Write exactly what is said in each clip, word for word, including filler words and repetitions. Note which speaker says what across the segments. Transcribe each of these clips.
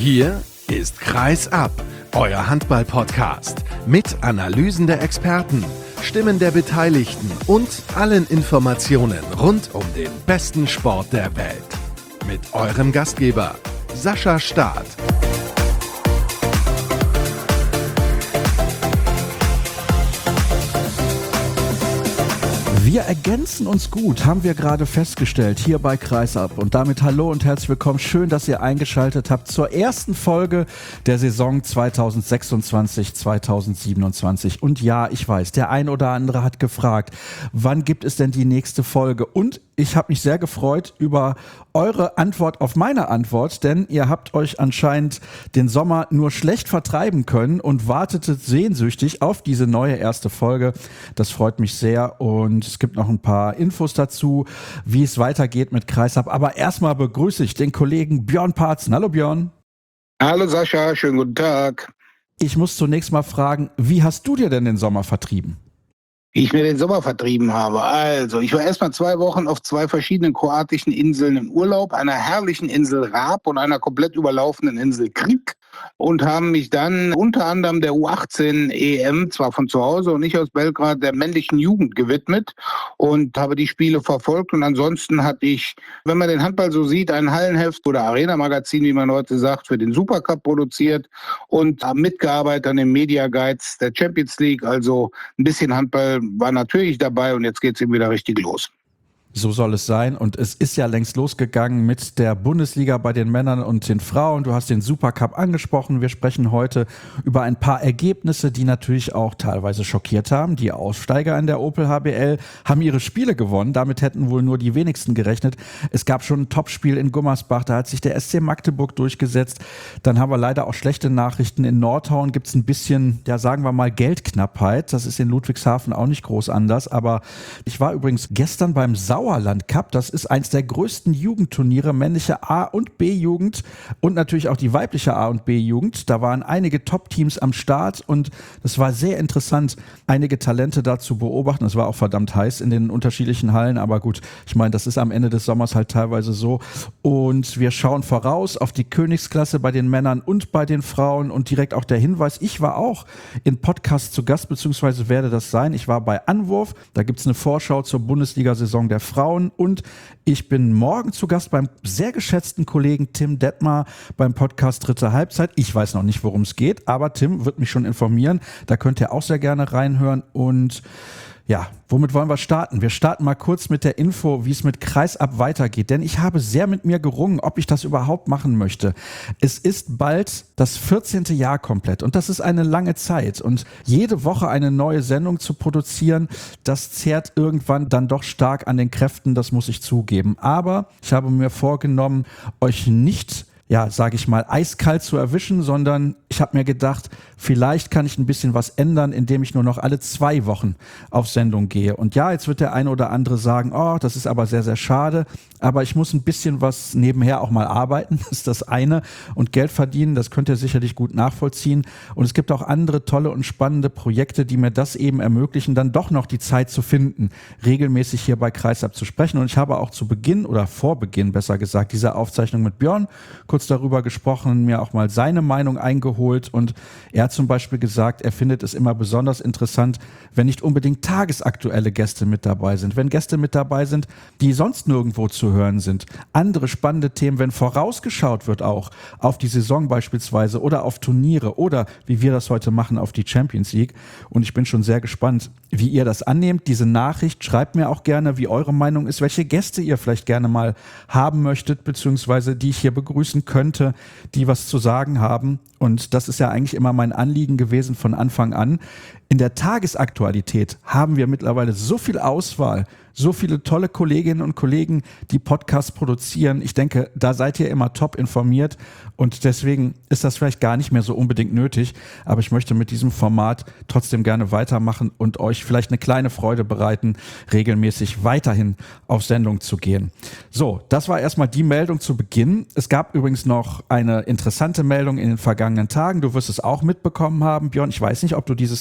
Speaker 1: Hier ist Kreis ab, euer Handball-Podcast mit Analysen der Experten, Stimmen der Beteiligten und allen Informationen rund um den besten Sport der Welt. Mit eurem Gastgeber Sascha Staat.
Speaker 2: Wir ergänzen uns gut, haben wir gerade festgestellt, hier bei Kreis ab. Und damit hallo und herzlich willkommen. Schön, dass ihr eingeschaltet habt zur ersten Folge der Saison zweitausendsechsundzwanzig zweitausendsiebenundzwanzig. Und ja, ich weiß, der ein oder andere hat gefragt, wann gibt es denn die nächste Folge? Und ich habe mich sehr gefreut über eure Antwort auf meine Antwort, denn ihr habt euch anscheinend den Sommer nur schlecht vertreiben können und wartetet sehnsüchtig auf diese neue erste Folge. Das freut mich sehr und es gibt noch ein paar Infos dazu, wie es weitergeht mit Kreisab. Aber erstmal begrüße ich den Kollegen Björn Parzen. Hallo Björn.
Speaker 3: Hallo Sascha, schönen guten Tag.
Speaker 2: Ich muss zunächst mal fragen, wie hast du dir denn den Sommer vertrieben?
Speaker 3: Wie ich mir den Sommer vertrieben habe. Also, ich war erstmal zwei Wochen auf zwei verschiedenen kroatischen Inseln im Urlaub, einer herrlichen Insel Rab und einer komplett überlaufenden Insel Krik, und haben mich dann unter anderem der U achtzehn E M, zwar von zu Hause und nicht aus Belgrad, der männlichen Jugend gewidmet und habe die Spiele verfolgt. Und ansonsten hatte ich, wenn man den Handball so sieht, ein Hallenheft oder Arena-Magazin, wie man heute sagt, für den Supercup produziert und habe mitgearbeitet an den Media Guides der Champions League. Also ein bisschen Handball war natürlich dabei und jetzt geht es eben wieder richtig los.
Speaker 2: So soll es sein und es ist ja längst losgegangen mit der Bundesliga bei den Männern und den Frauen. Du hast den Supercup angesprochen. Wir sprechen heute über ein paar Ergebnisse, die natürlich auch teilweise schockiert haben. Die Aussteiger in der Opel H B L haben ihre Spiele gewonnen. Damit hätten wohl nur die wenigsten gerechnet. Es gab schon ein Topspiel in Gummersbach, da hat sich der S C Magdeburg durchgesetzt. Dann haben wir leider auch schlechte Nachrichten. In Nordhorn gibt es ein bisschen, ja sagen wir mal, Geldknappheit. Das ist in Ludwigshafen auch nicht groß anders. Aber ich war übrigens gestern beim Sau Sauerland Cup, das ist eins der größten Jugendturniere, männliche A- und B-Jugend und natürlich auch die weibliche A- und B-Jugend. Da waren einige Top-Teams am Start und es war sehr interessant, einige Talente da zu beobachten. Es war auch verdammt heiß in den unterschiedlichen Hallen, aber gut, ich meine, das ist am Ende des Sommers halt teilweise so. Und wir schauen voraus auf die Königsklasse bei den Männern und bei den Frauen und direkt auch der Hinweis, ich war auch in Podcast zu Gast, beziehungsweise werde das sein. Ich war bei Anwurf, da gibt es eine Vorschau zur Bundesliga-Saison der Frauen. Frauen und ich bin morgen zu Gast beim sehr geschätzten Kollegen Tim Detmar beim Podcast Dritte Halbzeit. Ich weiß noch nicht, worum es geht, aber Tim wird mich schon informieren. Da könnt ihr auch sehr gerne reinhören und ja, womit wollen wir starten? Wir starten mal kurz mit der Info, wie es mit Kreisab weitergeht, denn ich habe sehr mit mir gerungen, ob ich das überhaupt machen möchte. Es ist bald das vierzehnte Jahr komplett und das ist eine lange Zeit und jede Woche eine neue Sendung zu produzieren, das zehrt irgendwann dann doch stark an den Kräften, das muss ich zugeben. Aber ich habe mir vorgenommen, euch nicht ja, sage ich mal, eiskalt zu erwischen, sondern ich habe mir gedacht, vielleicht kann ich ein bisschen was ändern, indem ich nur noch alle zwei Wochen auf Sendung gehe. Und ja, jetzt wird der eine oder andere sagen, oh, das ist aber sehr, sehr schade, aber ich muss ein bisschen was nebenher auch mal arbeiten, das ist das eine, und Geld verdienen, das könnt ihr sicherlich gut nachvollziehen. Und es gibt auch andere tolle und spannende Projekte, die mir das eben ermöglichen, dann doch noch die Zeit zu finden, regelmäßig hier bei Kreisab zu sprechen. Und ich habe auch zu Beginn oder vor Beginn, besser gesagt, dieser Aufzeichnung mit Björn kurz darüber gesprochen, mir auch mal seine Meinung eingeholt und er hat zum Beispiel gesagt, er findet es immer besonders interessant, wenn nicht unbedingt tagesaktuelle Gäste mit dabei sind, wenn Gäste mit dabei sind, die sonst nirgendwo zu hören sind. Andere spannende Themen, wenn vorausgeschaut wird auch auf die Saison beispielsweise oder auf Turniere oder, wie wir das heute machen, auf die Champions League. Und ich bin schon sehr gespannt, wie ihr das annehmt, diese Nachricht. Schreibt mir auch gerne, wie eure Meinung ist, welche Gäste ihr vielleicht gerne mal haben möchtet, beziehungsweise die ich hier begrüßen könnte, die was zu sagen haben. Und das ist ja eigentlich immer mein Anliegen gewesen von Anfang an. In der Tagesaktualität haben wir mittlerweile so viel Auswahl, so viele tolle Kolleginnen und Kollegen, die Podcasts produzieren. Ich denke, da seid ihr immer top informiert und deswegen ist das vielleicht gar nicht mehr so unbedingt nötig. Aber ich möchte mit diesem Format trotzdem gerne weitermachen und euch vielleicht eine kleine Freude bereiten, regelmäßig weiterhin auf Sendung zu gehen. So, das war erstmal die Meldung zu Beginn. Es gab übrigens noch eine interessante Meldung in den vergangenen Tagen. Du wirst es auch mitbekommen haben, Björn. Ich weiß nicht, ob du dieses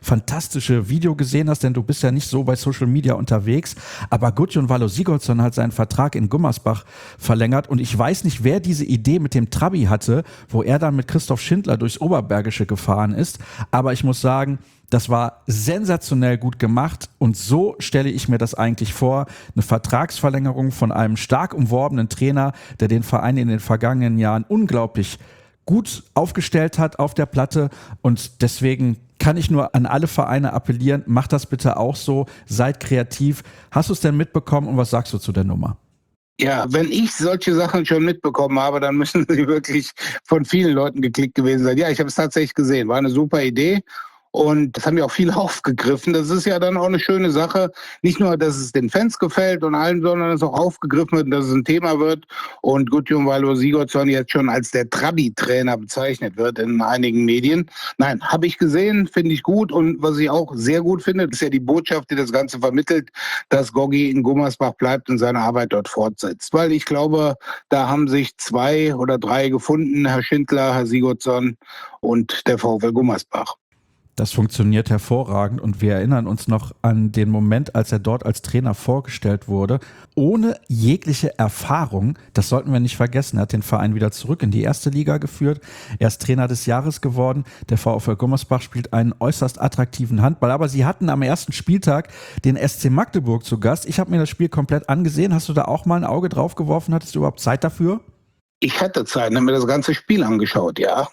Speaker 2: fantastische Video gesehen hast, denn du bist ja nicht so bei Social Media unterwegs, aber Gudjon Valo Sigurdsson hat seinen Vertrag in Gummersbach verlängert und ich weiß nicht, wer diese Idee mit dem Trabi hatte, wo er dann mit Christoph Schindler durchs Oberbergische gefahren ist, aber ich muss sagen, das war sensationell gut gemacht und so stelle ich mir das eigentlich vor. Eine Vertragsverlängerung von einem stark umworbenen Trainer, der den Verein in den vergangenen Jahren unglaublich gut aufgestellt hat auf der Platte und deswegen kann ich nur an alle Vereine appellieren, macht das bitte auch so, seid kreativ. Hast du es denn mitbekommen und was sagst du zu der Nummer?
Speaker 3: Ja, wenn ich solche Sachen schon mitbekommen habe, dann müssen sie wirklich von vielen Leuten geklickt gewesen sein. Ja, ich habe es tatsächlich gesehen, war eine super Idee. Und das haben ja auch viele aufgegriffen. Das ist ja dann auch eine schöne Sache. Nicht nur, dass es den Fans gefällt und allen, sondern dass es auch aufgegriffen wird und dass es ein Thema wird. Und Gudjon Valo Sigurdsson jetzt schon als der Trabi-Trainer bezeichnet wird in einigen Medien. Nein, habe ich gesehen, finde ich gut. Und was ich auch sehr gut finde, ist ja die Botschaft, die das Ganze vermittelt, dass Goggi in Gummersbach bleibt und seine Arbeit dort fortsetzt. Weil ich glaube, da haben sich zwei oder drei gefunden, Herr Schindler, Herr Sigurdsson und der VfL Gummersbach.
Speaker 2: Das funktioniert hervorragend und wir erinnern uns noch an den Moment, als er dort als Trainer vorgestellt wurde, ohne jegliche Erfahrung. Das sollten wir nicht vergessen. Er hat den Verein wieder zurück in die erste Liga geführt. Er ist Trainer des Jahres geworden. Der VfL Gummersbach spielt einen äußerst attraktiven Handball. Aber sie hatten am ersten Spieltag den S C Magdeburg zu Gast. Ich habe mir das Spiel komplett angesehen. Hast du da auch mal ein Auge drauf geworfen? Hattest du überhaupt Zeit dafür?
Speaker 3: Ich hatte Zeit und habe mir das ganze Spiel angeschaut, ja.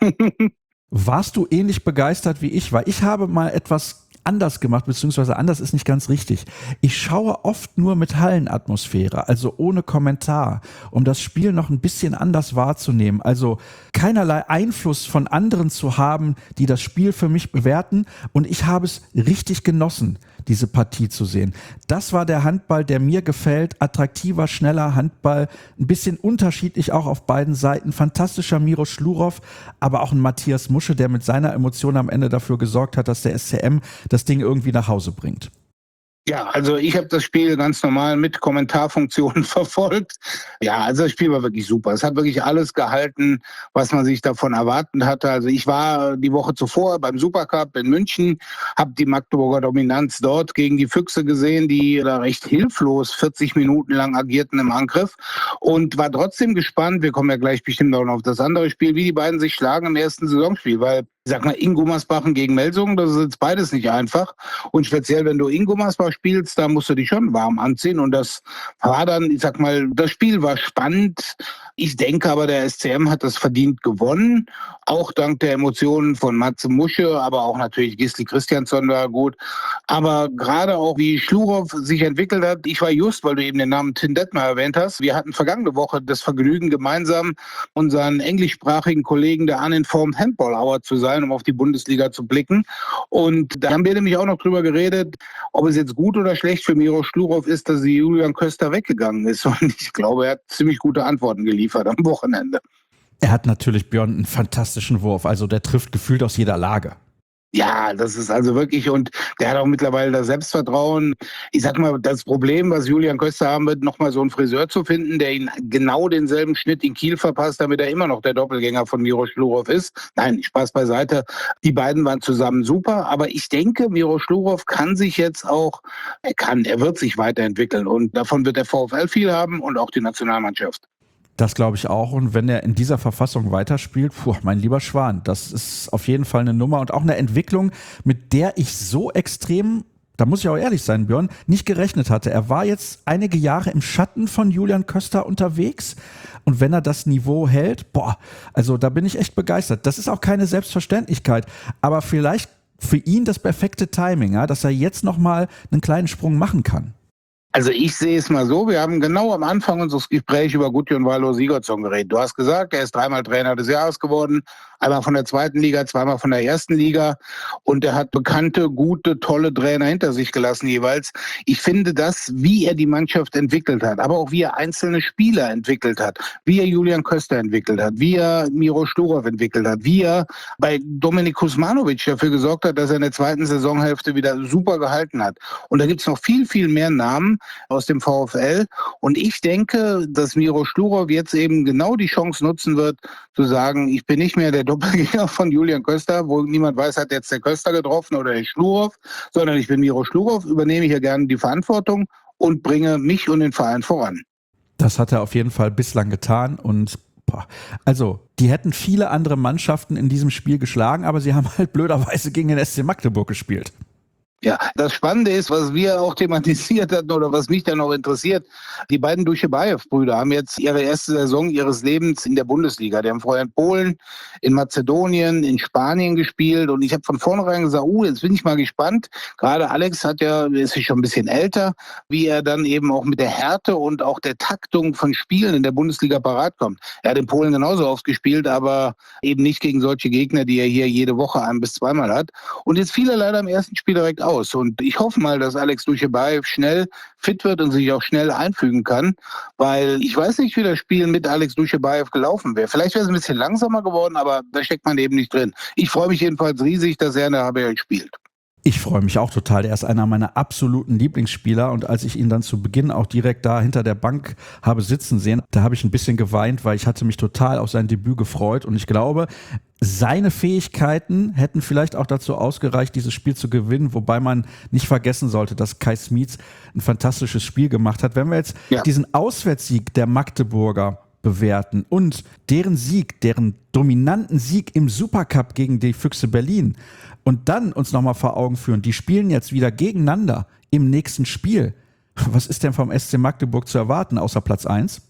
Speaker 2: Warst du ähnlich begeistert wie ich? Weil ich habe mal etwas anders gemacht, beziehungsweise anders ist nicht ganz richtig. Ich schaue oft nur mit Hallenatmosphäre, also ohne Kommentar, um das Spiel noch ein bisschen anders wahrzunehmen. Also keinerlei Einfluss von anderen zu haben, die das Spiel für mich bewerten. Und ich habe es richtig genossen, diese Partie zu sehen. Das war der Handball, der mir gefällt. Attraktiver, schneller Handball. Ein bisschen unterschiedlich auch auf beiden Seiten. Fantastischer Miro Schlurov, aber auch ein Matthias Musche, der mit seiner Emotion am Ende dafür gesorgt hat, dass der S C M das Ding irgendwie nach Hause bringt.
Speaker 3: Ja, also ich habe das Spiel ganz normal mit Kommentarfunktionen verfolgt. Ja, also das Spiel war wirklich super. Es hat wirklich alles gehalten, was man sich davon erwartet hatte. Also ich war die Woche zuvor beim Supercup in München, habe die Magdeburger Dominanz dort gegen die Füchse gesehen, die da recht hilflos vierzig Minuten lang agierten im Angriff und war trotzdem gespannt, wir kommen ja gleich bestimmt auch noch auf das andere Spiel, wie die beiden sich schlagen im ersten Saisonspiel, weil ich sag mal, in Gummersbach gegen Melsungen, das ist jetzt beides nicht einfach. Und speziell, wenn du in Gummersbach spielst, da musst du dich schon warm anziehen. Und das war dann, ich sag mal, das Spiel war spannend. Ich denke aber, der S C M hat das verdient gewonnen. Auch dank der Emotionen von Matze Musche, aber auch natürlich Gisli Christiansson war gut. Aber gerade auch, wie Schlurov sich entwickelt hat, ich war just, weil du eben den Namen Tim Detmer erwähnt hast, wir hatten vergangene Woche das Vergnügen, gemeinsam unseren englischsprachigen Kollegen der Uninformed Handball Hour zu sein, um auf die Bundesliga zu blicken. Und da haben wir nämlich auch noch drüber geredet, ob es jetzt gut oder schlecht für Miro Schlurov ist, dass Julian Köster weggegangen ist. Und ich glaube, er hat ziemlich gute Antworten geliefert am Wochenende.
Speaker 2: Er hat natürlich, Björn, einen fantastischen Wurf. Also der trifft gefühlt aus jeder Lage.
Speaker 3: Ja, das ist also wirklich, und der hat auch mittlerweile das Selbstvertrauen. Ich sag mal, das Problem, was Julian Köster haben wird, nochmal so einen Friseur zu finden, der ihn genau denselben Schnitt in Kiel verpasst, damit er immer noch der Doppelgänger von Miro Schlurov ist. Nein, Spaß beiseite. Die beiden waren zusammen super, aber ich denke, Miro Schlurov kann sich jetzt auch, er kann, er wird sich weiterentwickeln und davon wird der VfL viel haben und auch die Nationalmannschaft.
Speaker 2: Das glaube ich auch. Und wenn er in dieser Verfassung weiterspielt, puh, mein lieber Schwan, das ist auf jeden Fall eine Nummer und auch eine Entwicklung, mit der ich so extrem, da muss ich auch ehrlich sein, Björn, nicht gerechnet hatte. Er war jetzt einige Jahre im Schatten von Julian Köster unterwegs. Und wenn er das Niveau hält, boah, also da bin ich echt begeistert. Das ist auch keine Selbstverständlichkeit. Aber vielleicht für ihn das perfekte Timing, ja, dass er jetzt nochmal einen kleinen Sprung machen kann.
Speaker 3: Also ich sehe es mal so, wir haben genau am Anfang unseres Gesprächs über Gudjon Valo Sigurdsson geredet. Du hast gesagt, er ist dreimal Trainer des Jahres geworden, einmal von der zweiten Liga, zweimal von der ersten Liga und er hat bekannte, gute, tolle Trainer hinter sich gelassen jeweils. Ich finde das, wie er die Mannschaft entwickelt hat, aber auch wie er einzelne Spieler entwickelt hat, wie er Julian Köster entwickelt hat, wie er Miro Schlurov entwickelt hat, wie er bei Dominik Kuzmanovic dafür gesorgt hat, dass er in der zweiten Saisonhälfte wieder super gehalten hat. Und da gibt es noch viel, viel mehr Namen aus dem VfL. Und ich denke, dass Miro Schlurov jetzt eben genau die Chance nutzen wird, zu sagen, ich bin nicht mehr der Doppelgänger von Julian Köster, wo niemand weiß, hat jetzt der Köster getroffen oder der Schlurow, sondern ich bin Miro Schlurow, übernehme hier gerne die Verantwortung und bringe mich und den Verein voran.
Speaker 2: Das hat er auf jeden Fall bislang getan und boah, also die hätten viele andere Mannschaften in diesem Spiel geschlagen, aber sie haben halt blöderweise gegen den S C Magdeburg gespielt.
Speaker 3: Ja, das Spannende ist, was wir auch thematisiert hatten oder was mich dann auch interessiert, die beiden Duschebaev-Brüder haben jetzt ihre erste Saison ihres Lebens in der Bundesliga. Die haben vorher in Polen, in Mazedonien, in Spanien gespielt und ich habe von vornherein gesagt, uh, jetzt bin ich mal gespannt. Gerade Alex hat ja, ist schon ein bisschen älter, wie er dann eben auch mit der Härte und auch der Taktung von Spielen in der Bundesliga parat kommt. Er hat in Polen genauso oft gespielt, aber eben nicht gegen solche Gegner, die er hier jede Woche ein- bis zweimal hat. Und jetzt fiel er leider im ersten Spiel direkt aus. Und ich hoffe mal, dass Alex Duschebaev schnell fit wird und sich auch schnell einfügen kann, weil ich weiß nicht, wie das Spiel mit Alex Duschebaev gelaufen wäre. Vielleicht wäre es ein bisschen langsamer geworden, aber da steckt man eben nicht drin. Ich freue mich jedenfalls riesig, dass er in der H B L spielt.
Speaker 2: Ich freue mich auch total. Er ist einer meiner absoluten Lieblingsspieler und als ich ihn dann zu Beginn auch direkt da hinter der Bank habe sitzen sehen, da habe ich ein bisschen geweint, weil ich hatte mich total auf sein Debüt gefreut und ich glaube, seine Fähigkeiten hätten vielleicht auch dazu ausgereicht, dieses Spiel zu gewinnen, wobei man nicht vergessen sollte, dass Kai Smits ein fantastisches Spiel gemacht hat. Wenn wir jetzt ja. diesen Auswärtssieg der Magdeburger bewerten und deren Sieg, deren dominanten Sieg im Supercup gegen die Füchse Berlin und dann uns nochmal vor Augen führen, die spielen jetzt wieder gegeneinander im nächsten Spiel. Was ist denn vom S C Magdeburg zu erwarten, außer Platz eins?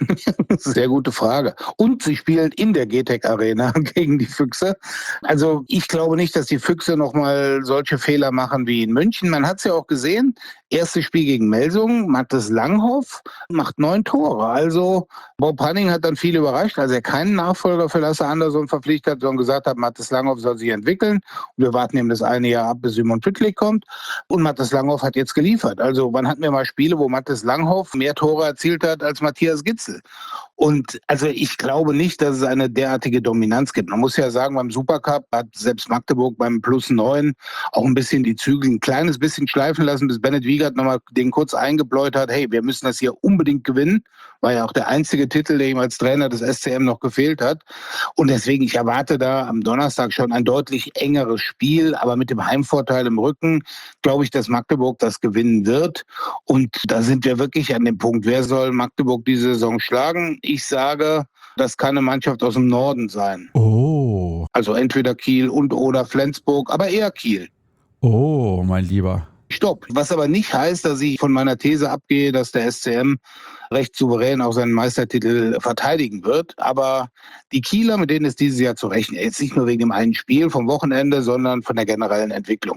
Speaker 3: Sehr gute Frage. Und sie spielen in der G T E C Arena gegen die Füchse. Also ich glaube nicht, dass die Füchse nochmal solche Fehler machen wie in München. Man hat es ja auch gesehen. Erstes Spiel gegen Melsungen, Mathis Langhoff macht neun Tore. Also Bob Hanning hat dann viel überrascht, als er keinen Nachfolger für Lasse Andersson verpflichtet hat, sondern gesagt hat, Mathis Langhoff soll sich entwickeln. Und wir warten eben das eine Jahr ab, bis Simon Püttlik kommt. Und Mathis Langhoff hat jetzt geliefert. Also wann hatten wir mal Spiele, wo Mathis Langhoff mehr Tore erzielt hat als Matthias Gitzel? Und also ich glaube nicht, dass es eine derartige Dominanz gibt. Man muss ja sagen, beim Supercup hat selbst Magdeburg beim Plus neun auch ein bisschen die Zügel ein kleines bisschen schleifen lassen, bis Bennett Wiegert nochmal den kurz eingebläut hat, hey, wir müssen das hier unbedingt gewinnen. War ja auch der einzige Titel, der ihm als Trainer des S C M noch gefehlt hat. Und deswegen, ich erwarte da am Donnerstag schon ein deutlich engeres Spiel, aber mit dem Heimvorteil im Rücken glaube ich, dass Magdeburg das gewinnen wird. Und da sind wir wirklich an dem Punkt, wer soll Magdeburg diese Saison schlagen? Ich sage, das kann eine Mannschaft aus dem Norden sein.
Speaker 2: Oh.
Speaker 3: Also entweder Kiel und oder Flensburg, aber eher Kiel.
Speaker 2: Oh, mein Lieber.
Speaker 3: Stopp. Was aber nicht heißt, dass ich von meiner These abgehe, dass der S C M recht souverän auch seinen Meistertitel verteidigen wird. Aber die Kieler, mit denen ist dieses Jahr zu rechnen. Jetzt nicht nur wegen dem einen Spiel vom Wochenende, sondern von der generellen Entwicklung.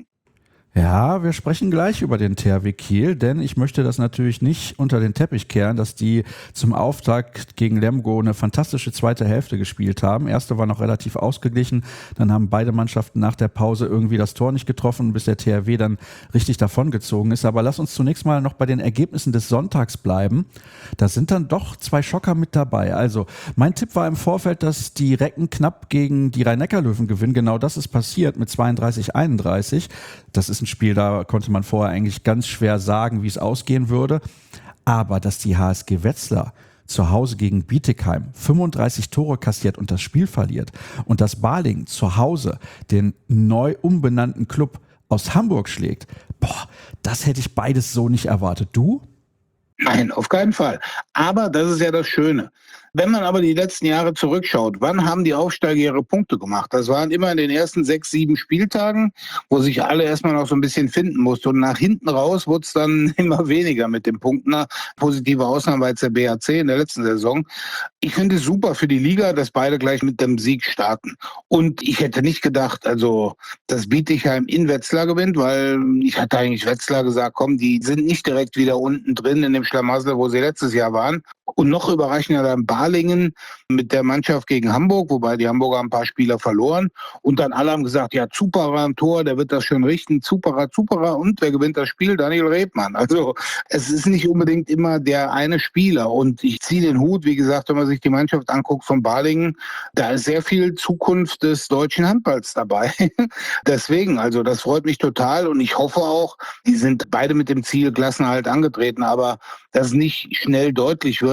Speaker 2: Ja, wir sprechen gleich über den T H W Kiel, denn ich möchte das natürlich nicht unter den Teppich kehren, dass die zum Auftakt gegen Lemgo eine fantastische zweite Hälfte gespielt haben. Erste war noch relativ ausgeglichen, dann haben beide Mannschaften nach der Pause irgendwie das Tor nicht getroffen, bis der T H W dann richtig davongezogen ist. Aber lass uns zunächst mal noch bei den Ergebnissen des Sonntags bleiben. Da sind dann doch zwei Schocker mit dabei. Also mein Tipp war im Vorfeld, dass die Recken knapp gegen die Rhein-Neckar-Löwen gewinnen. Genau das ist passiert mit zweiunddreißig einunddreißig. Das ist ein Spiel, da konnte man vorher eigentlich ganz schwer sagen, wie es ausgehen würde. Aber dass die H S G Wetzlar zu Hause gegen Bietigheim fünfunddreißig Tore kassiert und das Spiel verliert und dass Balingen zu Hause den neu umbenannten Club aus Hamburg schlägt, boah, das hätte ich beides so nicht erwartet. Du?
Speaker 3: Nein, auf keinen Fall. Aber das ist ja das Schöne. Wenn man aber die letzten Jahre zurückschaut, wann haben die Aufsteiger ihre Punkte gemacht? Das waren immer in den ersten sechs, sieben Spieltagen, wo sich alle erstmal noch so ein bisschen finden mussten. Und nach hinten raus wurde es dann immer weniger mit den Punkten. Positive Ausnahme war jetzt der B H C in der letzten Saison. Ich finde es super für die Liga, dass beide gleich mit dem Sieg starten. Und ich hätte nicht gedacht, also, dass Bietigheim in Wetzlar gewinnt, weil ich hatte eigentlich Wetzlar gesagt, komm, die sind nicht direkt wieder unten drin in dem Schlamassel, wo sie letztes Jahr waren. Und noch überraschender dann Balingen mit der Mannschaft gegen Hamburg, wobei die Hamburger ein paar Spieler verloren. Und dann alle haben gesagt, ja, Zuperer am Tor, der wird das schon richten. Zuperer, Zuperer. Und wer gewinnt das Spiel? Daniel Rebmann. Also es ist nicht unbedingt immer der eine Spieler. Und ich ziehe den Hut, wie gesagt, wenn man sich die Mannschaft anguckt von Balingen, da ist sehr viel Zukunft des deutschen Handballs dabei. Deswegen, also das freut mich total. Und ich hoffe auch, die sind beide mit dem Ziel Klassenerhalt angetreten, aber dass es nicht schnell deutlich wird,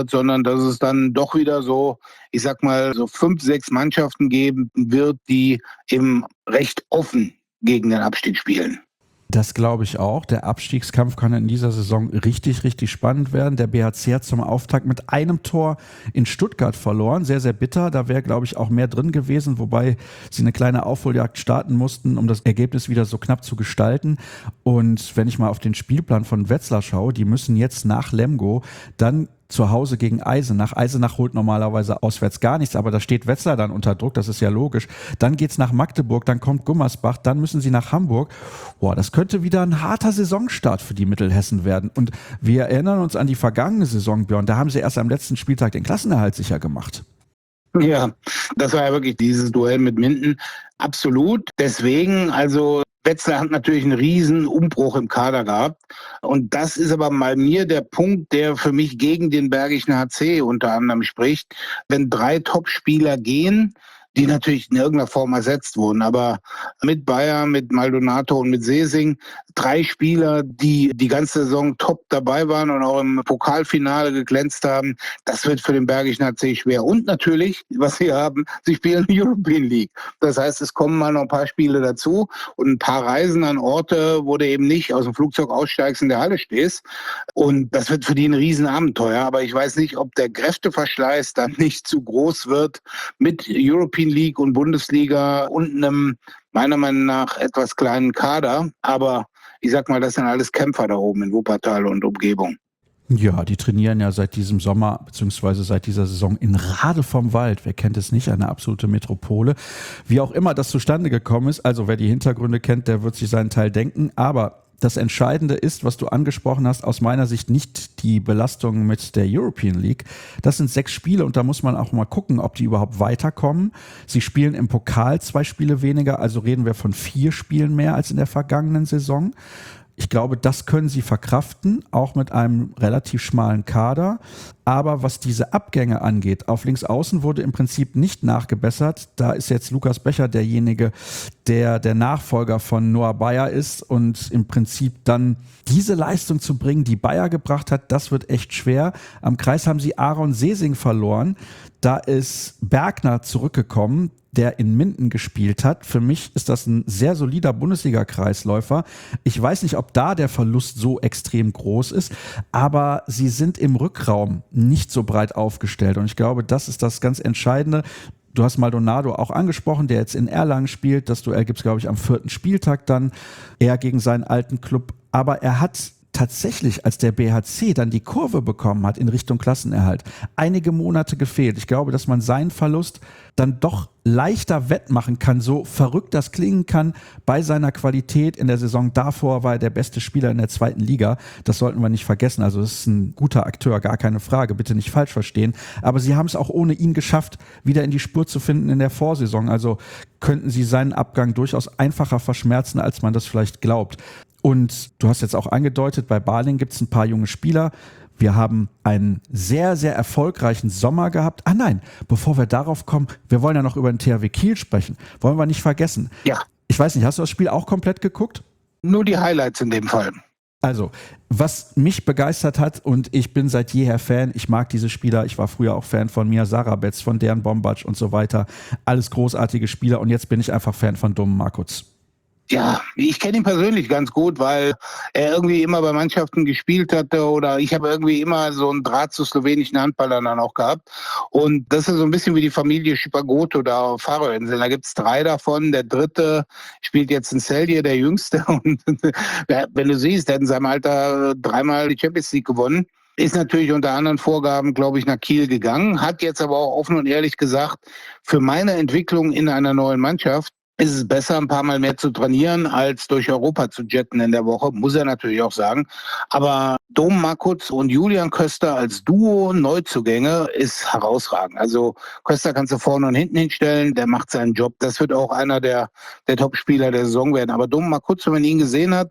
Speaker 3: wird, sondern dass es dann doch wieder so, ich sag mal, so fünf, sechs Mannschaften geben wird, die eben recht offen gegen den Abstieg spielen.
Speaker 2: Das glaube ich auch. Der Abstiegskampf kann in dieser Saison richtig, richtig spannend werden. Der B H C hat zum Auftakt mit einem Tor in Stuttgart verloren. Sehr, sehr bitter. Da wäre, glaube ich, auch mehr drin gewesen, wobei sie eine kleine Aufholjagd starten mussten, um das Ergebnis wieder so knapp zu gestalten. Und wenn ich mal auf den Spielplan von Wetzlar schaue, die müssen jetzt nach Lemgo dann zu Hause gegen Eisenach. Eisenach holt normalerweise auswärts gar nichts, aber da steht Wetzlar dann unter Druck, das ist ja logisch. Dann geht's nach Magdeburg, dann kommt Gummersbach, dann müssen sie nach Hamburg. Boah, das könnte wieder ein harter Saisonstart für die Mittelhessen werden. Und wir erinnern uns an die vergangene Saison, Björn, da haben sie erst am letzten Spieltag den Klassenerhalt sicher gemacht.
Speaker 3: Ja, das war ja wirklich dieses Duell mit Minden. Absolut. Deswegen, also Wetzlar hat natürlich einen riesen Umbruch im Kader gehabt. Und das ist aber mal mir der Punkt, der für mich gegen den Bergischen H C unter anderem spricht. Wenn drei Topspieler gehen, die natürlich in irgendeiner Form ersetzt wurden, aber mit Bayer, mit Maldonado und mit Sesing, drei Spieler, die die ganze Saison top dabei waren und auch im Pokalfinale geglänzt haben, das wird für den Bergischen H C schwer. Und natürlich, was sie haben, sie spielen European League. Das heißt, es kommen mal noch ein paar Spiele dazu und ein paar Reisen an Orte, wo du eben nicht aus dem Flugzeug aussteigst und in der Halle stehst. Und das wird für die ein Riesenabenteuer. Aber ich weiß nicht, ob der Kräfteverschleiß dann nicht zu groß wird mit European League und Bundesliga und einem meiner Meinung nach etwas kleinen Kader. Aber ich sag mal, das sind alles Kämpfer da oben in Wuppertal und Umgebung.
Speaker 2: Ja, die trainieren ja seit diesem Sommer beziehungsweise seit dieser Saison in Rade vom Wald. Wer kennt es nicht? Eine absolute Metropole. Wie auch immer das zustande gekommen ist, also wer die Hintergründe kennt, der wird sich seinen Teil denken. Aber das Entscheidende ist, was du angesprochen hast, aus meiner Sicht nicht die Belastung mit der European League. Das sind sechs Spiele und da muss man auch mal gucken, ob die überhaupt weiterkommen. Sie spielen im Pokal zwei Spiele weniger, also reden wir von vier Spielen mehr als in der vergangenen Saison. Ich glaube, das können sie verkraften, auch mit einem relativ schmalen Kader. Aber was diese Abgänge angeht, auf Linksaußen wurde im Prinzip nicht nachgebessert. Da ist jetzt Lukas Becher derjenige, der der Nachfolger von Noah Bayer ist. Und im Prinzip dann diese Leistung zu bringen, die Bayer gebracht hat, das wird echt schwer. Am Kreis haben sie Aaron Sesing verloren. Da ist Bergner zurückgekommen, der in Minden gespielt hat. Für mich ist das ein sehr solider Bundesliga-Kreisläufer. Ich weiß nicht, ob da der Verlust so extrem groß ist, aber sie sind im Rückraum nicht so breit aufgestellt. Und ich glaube, das ist das ganz Entscheidende. Du hast Maldonado auch angesprochen, der jetzt in Erlangen spielt. Das Duell gibt es, glaube ich, am vierten Spieltag dann. Er gegen seinen alten Club. Aber er hat tatsächlich, als der B H C dann die Kurve bekommen hat in Richtung Klassenerhalt, einige Monate gefehlt. Ich glaube, dass man seinen Verlust dann doch leichter wettmachen kann, so verrückt das klingen kann, bei seiner Qualität. In der Saison davor war er der beste Spieler in der zweiten Liga. Das sollten wir nicht vergessen. Also es ist ein guter Akteur, gar keine Frage. Bitte nicht falsch verstehen. Aber sie haben es auch ohne ihn geschafft, wieder in die Spur zu finden in der Vorsaison. Also könnten sie seinen Abgang durchaus einfacher verschmerzen, als man das vielleicht glaubt. Und du hast jetzt auch angedeutet, bei Baling gibt es ein paar junge Spieler. Wir haben einen sehr, sehr erfolgreichen Sommer gehabt. Ah nein, bevor wir darauf kommen, wir wollen ja noch über den T H W Kiel sprechen. Wollen wir nicht vergessen.
Speaker 3: Ja.
Speaker 2: Ich weiß nicht, hast du das Spiel auch komplett geguckt?
Speaker 3: Nur die Highlights in dem Fall.
Speaker 2: Also, was mich begeistert hat, und ich bin seit jeher Fan, ich mag diese Spieler, ich war früher auch Fan von Mia Sarabetz, von Dejan Bombac und so weiter. Alles großartige Spieler und jetzt bin ich einfach Fan von Dom Markuc.
Speaker 3: Ja, ich kenne ihn persönlich ganz gut, weil er irgendwie immer bei Mannschaften gespielt hatte oder ich habe irgendwie immer so einen Draht zu slowenischen Handballern dann auch gehabt. Und das ist so ein bisschen wie die Familie Šipagoto da auf Faroe-Inseln. Da gibt es drei davon. Der dritte spielt jetzt in Celje, der jüngste. Und wenn du siehst, der hat in seinem Alter dreimal die Champions League gewonnen. Ist natürlich unter anderen Vorgaben, glaube ich, nach Kiel gegangen. Hat jetzt aber auch offen und ehrlich gesagt, für meine Entwicklung in einer neuen Mannschaft ist es besser, ein paar Mal mehr zu trainieren, als durch Europa zu jetten in der Woche, muss er natürlich auch sagen. Aber Dom Markuc und Julian Köster als Duo Neuzugänge ist herausragend. Also Köster kannst du vorne und hinten hinstellen, der macht seinen Job. Das wird auch einer der, der Top-Spieler der Saison werden. Aber Dom Markuc, wenn man ihn gesehen hat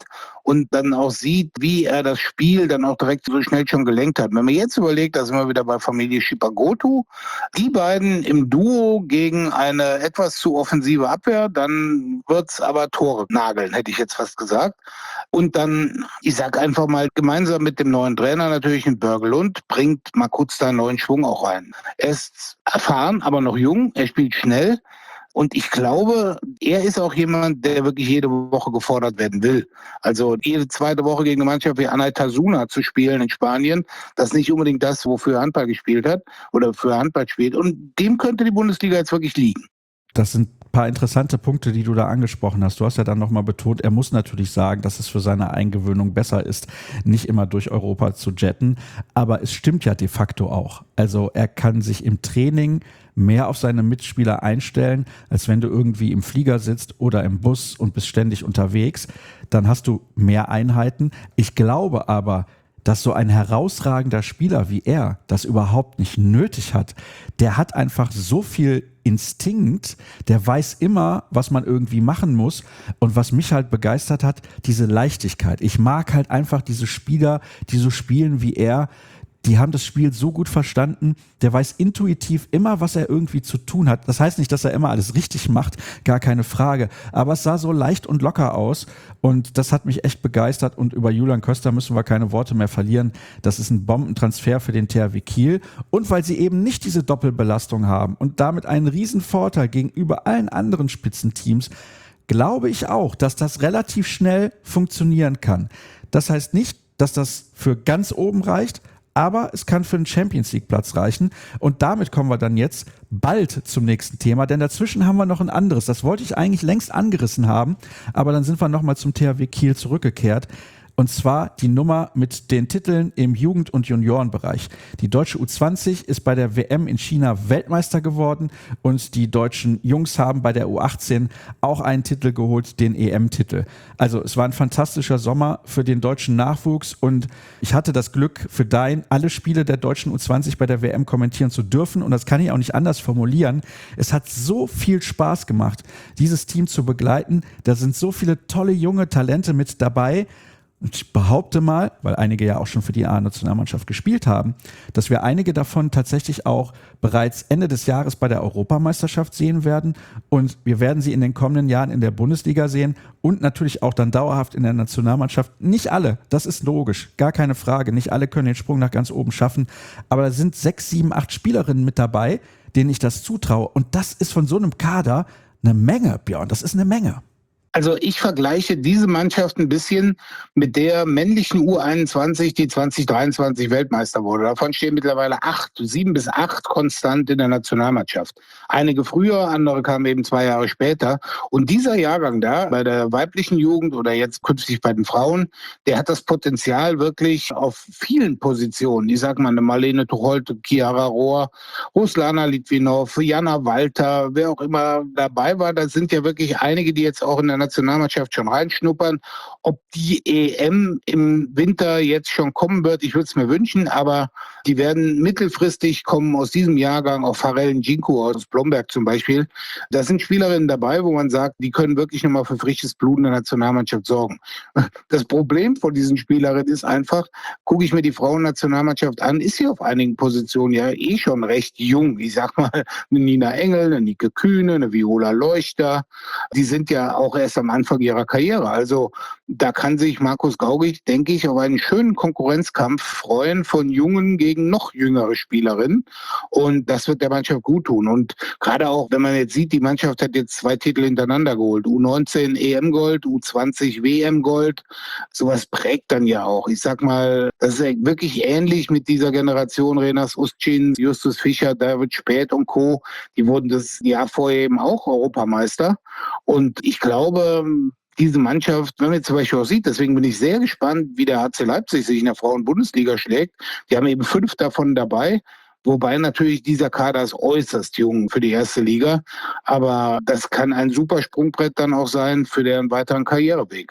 Speaker 3: und dann auch sieht, wie er das Spiel dann auch direkt so schnell schon gelenkt hat. Wenn man jetzt überlegt, da sind wir wieder bei Familie Schipagotu, die beiden im Duo gegen eine etwas zu offensive Abwehr, dann wird's aber Tore nageln, hätte ich jetzt fast gesagt. Und dann, ich sag einfach mal, gemeinsam mit dem neuen Trainer natürlich in Börgelund bringt Makuz da einen neuen Schwung auch rein. Er ist erfahren, aber noch jung, er spielt schnell. Und ich glaube, er ist auch jemand, der wirklich jede Woche gefordert werden will. Also jede zweite Woche gegen eine Mannschaft wie Anaitasuna zu spielen in Spanien, das ist nicht unbedingt das, wofür er Handball gespielt hat oder für Handball spielt. Und dem könnte die Bundesliga jetzt wirklich liegen.
Speaker 2: Das sind ein paar interessante Punkte, die du da angesprochen hast. Du hast ja dann nochmal betont, er muss natürlich sagen, dass es für seine Eingewöhnung besser ist, nicht immer durch Europa zu jetten. Aber es stimmt ja de facto auch. Also er kann sich im Training mehr auf seine Mitspieler einstellen, als wenn du irgendwie im Flieger sitzt oder im Bus und bist ständig unterwegs. Dann hast du mehr Einheiten. Ich glaube aber, dass so ein herausragender Spieler wie er das überhaupt nicht nötig hat. Der hat einfach so viel Instinkt, der weiß immer, was man irgendwie machen muss. Und was mich halt begeistert hat, diese Leichtigkeit. Ich mag halt einfach diese Spieler, die so spielen wie er. Die haben das Spiel so gut verstanden, der weiß intuitiv immer, was er irgendwie zu tun hat. Das heißt nicht, dass er immer alles richtig macht, gar keine Frage. Aber es sah so leicht und locker aus und das hat mich echt begeistert. Und über Julian Köster müssen wir keine Worte mehr verlieren. Das ist ein Bombentransfer für den T H W Kiel. Und weil sie eben nicht diese Doppelbelastung haben und damit einen riesen Vorteil gegenüber allen anderen Spitzenteams, glaube ich auch, dass das relativ schnell funktionieren kann. Das heißt nicht, dass das für ganz oben reicht, aber es kann für einen Champions-League-Platz reichen. Und damit kommen wir dann jetzt bald zum nächsten Thema, denn dazwischen haben wir noch ein anderes. Das wollte ich eigentlich längst angerissen haben, aber dann sind wir nochmal zum T H W Kiel zurückgekehrt. Und zwar die Nummer mit den Titeln im Jugend- und Juniorenbereich. Die deutsche U zwanzig ist bei der W M in China Weltmeister geworden und die deutschen Jungs haben bei der U achtzehn auch einen Titel geholt, den E M-Titel. Also es war ein fantastischer Sommer für den deutschen Nachwuchs und ich hatte das Glück, für Dein alle Spiele der deutschen U zwanzig bei der W M kommentieren zu dürfen und das kann ich auch nicht anders formulieren. Es hat so viel Spaß gemacht, dieses Team zu begleiten. Da sind so viele tolle junge Talente mit dabei. Und ich behaupte mal, weil einige ja auch schon für die A-Nationalmannschaft gespielt haben, dass wir einige davon tatsächlich auch bereits Ende des Jahres bei der Europameisterschaft sehen werden. Und wir werden sie in den kommenden Jahren in der Bundesliga sehen und natürlich auch dann dauerhaft in der Nationalmannschaft. Nicht alle, das ist logisch, gar keine Frage. Nicht alle können den Sprung nach ganz oben schaffen. Aber da sind sechs, sieben, acht Spielerinnen mit dabei, denen ich das zutraue. Und das ist von so einem Kader eine Menge, Björn. Das ist eine Menge.
Speaker 3: Also ich vergleiche diese Mannschaft ein bisschen mit der männlichen U einundzwanzig, die zwanzig dreiundzwanzig Weltmeister wurde. Davon stehen mittlerweile acht, sieben bis acht konstant in der Nationalmannschaft. Einige früher, andere kamen eben zwei Jahre später. Und dieser Jahrgang da, bei der weiblichen Jugend oder jetzt künftig bei den Frauen, der hat das Potenzial wirklich auf vielen Positionen. Ich sag mal, eine Marlene Tucholte, Chiara Rohr, Ruslana Litvinov, Jana Walter, wer auch immer dabei war. Da sind ja wirklich einige, die jetzt auch in der Nationalmannschaft schon reinschnuppern. Ob die E M im Winter jetzt schon kommen wird, ich würde es mir wünschen, aber die werden mittelfristig kommen aus diesem Jahrgang, auch Farel Njinku aus Blomberg zum Beispiel. Da sind Spielerinnen dabei, wo man sagt, die können wirklich nochmal für frisches Blut in der Nationalmannschaft sorgen. Das Problem von diesen Spielerinnen ist einfach, gucke ich mir die Frauennationalmannschaft an, ist sie auf einigen Positionen ja eh schon recht jung. Ich sag mal, eine Nina Engel, eine Nike Kühne, eine Viola Leuchter, die sind ja auch erst am Anfang ihrer Karriere. Also da kann sich Markus Gaugic, denke ich, auf einen schönen Konkurrenzkampf freuen von jungen gegen noch jüngere Spielerinnen. Und das wird der Mannschaft gut tun. Und gerade auch, wenn man jetzt sieht, die Mannschaft hat jetzt zwei Titel hintereinander geholt. U neunzehn E M-Gold, U zwanzig W M-Gold. Sowas prägt dann ja auch. Ich sag mal, das ist wirklich ähnlich mit dieser Generation Renas Ustschin, Justus Fischer, David Späth und Co. Die wurden das Jahr vorher eben auch Europameister. Und ich glaube, diese Mannschaft, wenn man jetzt zum Beispiel auch sieht, deswegen bin ich sehr gespannt, wie der H C Leipzig sich in der Frauen-Bundesliga schlägt. Die haben eben fünf davon dabei. Wobei natürlich dieser Kader ist äußerst jung für die erste Liga. Aber das kann ein super Sprungbrett dann auch sein für deren weiteren Karriereweg.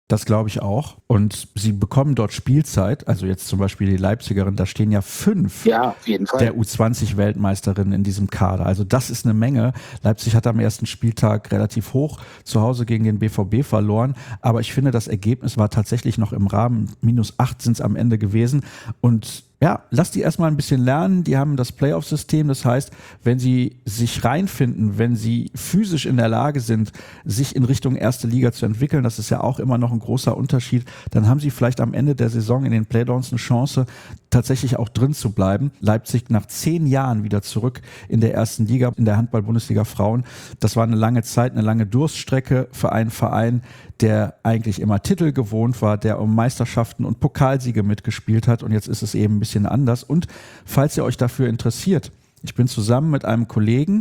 Speaker 2: Das glaube ich auch. Und sie bekommen dort Spielzeit. Also jetzt zum Beispiel die Leipzigerin, da stehen ja fünf
Speaker 3: Ja, auf jeden Fall.
Speaker 2: der U zwanzig Weltmeisterinnen in diesem Kader. Also das ist eine Menge. Leipzig hat am ersten Spieltag relativ hoch zu Hause gegen den B V B verloren. Aber ich finde, das Ergebnis war tatsächlich noch im Rahmen. Minus acht sind es am Ende gewesen. Und ja, lass die erstmal ein bisschen lernen. Die haben das Playoff-System. Das heißt, wenn sie sich reinfinden, wenn sie physisch in der Lage sind, sich in Richtung erste Liga zu entwickeln, das ist ja auch immer noch ein großer Unterschied, dann haben sie vielleicht am Ende der Saison in den Playdowns eine Chance, tatsächlich auch drin zu bleiben. Leipzig nach zehn Jahren wieder zurück in der ersten Liga, in der Handball-Bundesliga Frauen. Das war eine lange Zeit, eine lange Durststrecke für einen Verein, der eigentlich immer Titel gewohnt war, der um Meisterschaften und Pokalsiege mitgespielt hat. Und jetzt ist es eben ein bisschen anders. Und falls ihr euch dafür interessiert, ich bin zusammen mit einem Kollegen,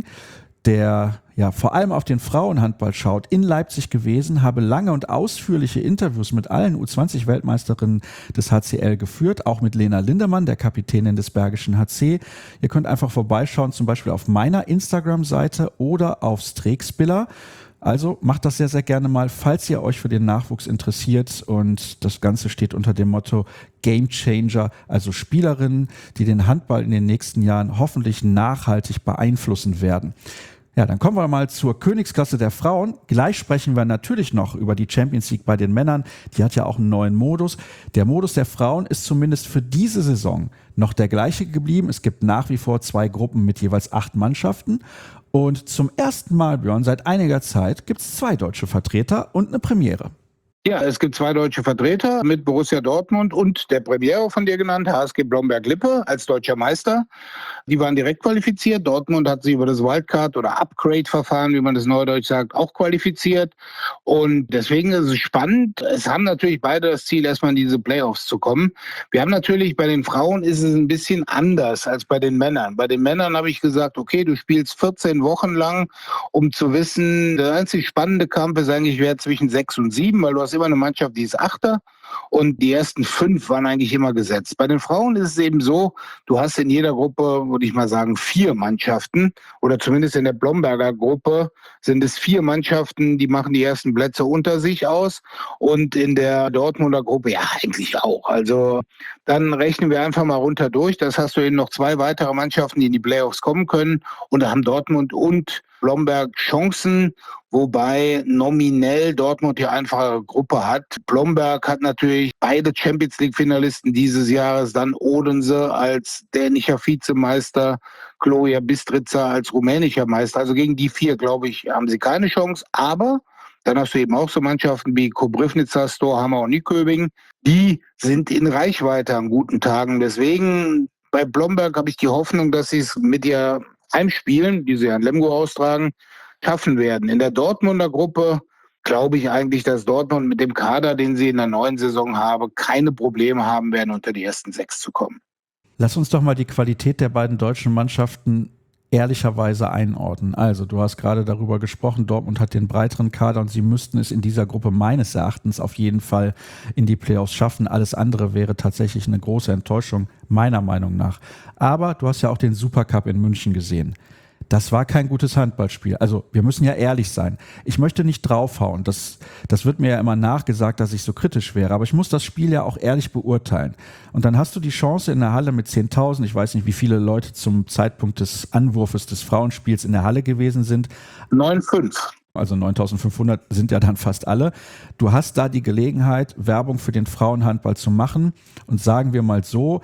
Speaker 2: der ja vor allem auf den Frauenhandball schaut, in Leipzig gewesen, habe lange und ausführliche Interviews mit allen U zwanzig Weltmeisterinnen des H C L geführt, auch mit Lena Lindemann, der Kapitänin des Bergischen H C. Ihr könnt einfach vorbeischauen, zum Beispiel auf meiner Instagram-Seite oder auf Strexbiller. Also macht das sehr, sehr gerne mal, falls ihr euch für den Nachwuchs interessiert. Und das Ganze steht unter dem Motto Game Changer, also Spielerinnen, die den Handball in den nächsten Jahren hoffentlich nachhaltig beeinflussen werden. Ja, dann kommen wir mal zur Königsklasse der Frauen. Gleich sprechen wir natürlich noch über die Champions League bei den Männern. Die hat ja auch einen neuen Modus. Der Modus der Frauen ist zumindest für diese Saison noch der gleiche geblieben. Es gibt nach wie vor zwei Gruppen mit jeweils acht Mannschaften. Und zum ersten Mal, Björn, seit einiger Zeit gibt es zwei deutsche Vertreter und eine Premiere.
Speaker 3: Ja, es gibt zwei deutsche Vertreter mit Borussia Dortmund und der Premiere von dir genannt, H S G Blomberg-Lippe als deutscher Meister. Die waren direkt qualifiziert. Dortmund hat sich über das Wildcard- oder Upgrade-Verfahren, wie man das neudeutsch sagt, auch qualifiziert. Und deswegen ist es spannend. Es haben natürlich beide das Ziel, erstmal in diese Playoffs zu kommen. Wir haben natürlich, bei den Frauen ist es ein bisschen anders als bei den Männern. Bei den Männern habe ich gesagt, okay, du spielst vierzehn Wochen lang, um zu wissen, der einzig spannende Kampf ist eigentlich, wer zwischen sechs und sieben, weil du hast immer eine Mannschaft, die ist Achter und die ersten fünf waren eigentlich immer gesetzt. Bei den Frauen ist es eben so, du hast in jeder Gruppe, würde ich mal sagen, vier Mannschaften oder zumindest in der Blomberger Gruppe sind es vier Mannschaften, die machen die ersten Plätze unter sich aus und in der Dortmunder Gruppe ja eigentlich auch. Also dann rechnen wir einfach mal runter durch. Das hast du eben noch zwei weitere Mannschaften, die in die Playoffs kommen können und da haben Dortmund und Blomberg Chancen, wobei nominell Dortmund die einfache Gruppe hat. Blomberg hat natürlich beide Champions League-Finalisten dieses Jahres, dann Odense als dänischer Vizemeister, Chloja Bistrica als rumänischer Meister. Also gegen die vier, glaube ich, haben sie keine Chance. Aber dann hast du eben auch so Mannschaften wie Kobrivnica, Storhamar und Nyköping. Die sind in Reichweite an guten Tagen. Deswegen bei Blomberg habe ich die Hoffnung, dass sie es mit ihr Heimspielen, die sie an Lemgo austragen, schaffen werden. In der Dortmunder Gruppe glaube ich eigentlich, dass Dortmund mit dem Kader, den sie in der neuen Saison haben, keine Probleme haben werden, unter die ersten sechs zu kommen.
Speaker 2: Lass uns doch mal die Qualität der beiden deutschen Mannschaften ehrlicherweise einordnen. Also, du hast gerade darüber gesprochen, Dortmund hat den breiteren Kader und sie müssten es in dieser Gruppe meines Erachtens auf jeden Fall in die Playoffs schaffen. Alles andere wäre tatsächlich eine große Enttäuschung, meiner Meinung nach. Aber du hast ja auch den Supercup in München gesehen. Das war kein gutes Handballspiel. Also wir müssen ja ehrlich sein. Ich möchte nicht draufhauen. Das, das wird mir ja immer nachgesagt, dass ich so kritisch wäre. Aber ich muss das Spiel ja auch ehrlich beurteilen. Und dann hast du die Chance in der Halle mit zehntausend. Ich weiß nicht, wie viele Leute zum Zeitpunkt des Anwurfes des Frauenspiels in der Halle gewesen sind.
Speaker 3: neun Komma fünf.
Speaker 2: Also neuntausendfünfhundert sind ja dann fast alle. Du hast da die Gelegenheit, Werbung für den Frauenhandball zu machen. Und sagen wir mal so,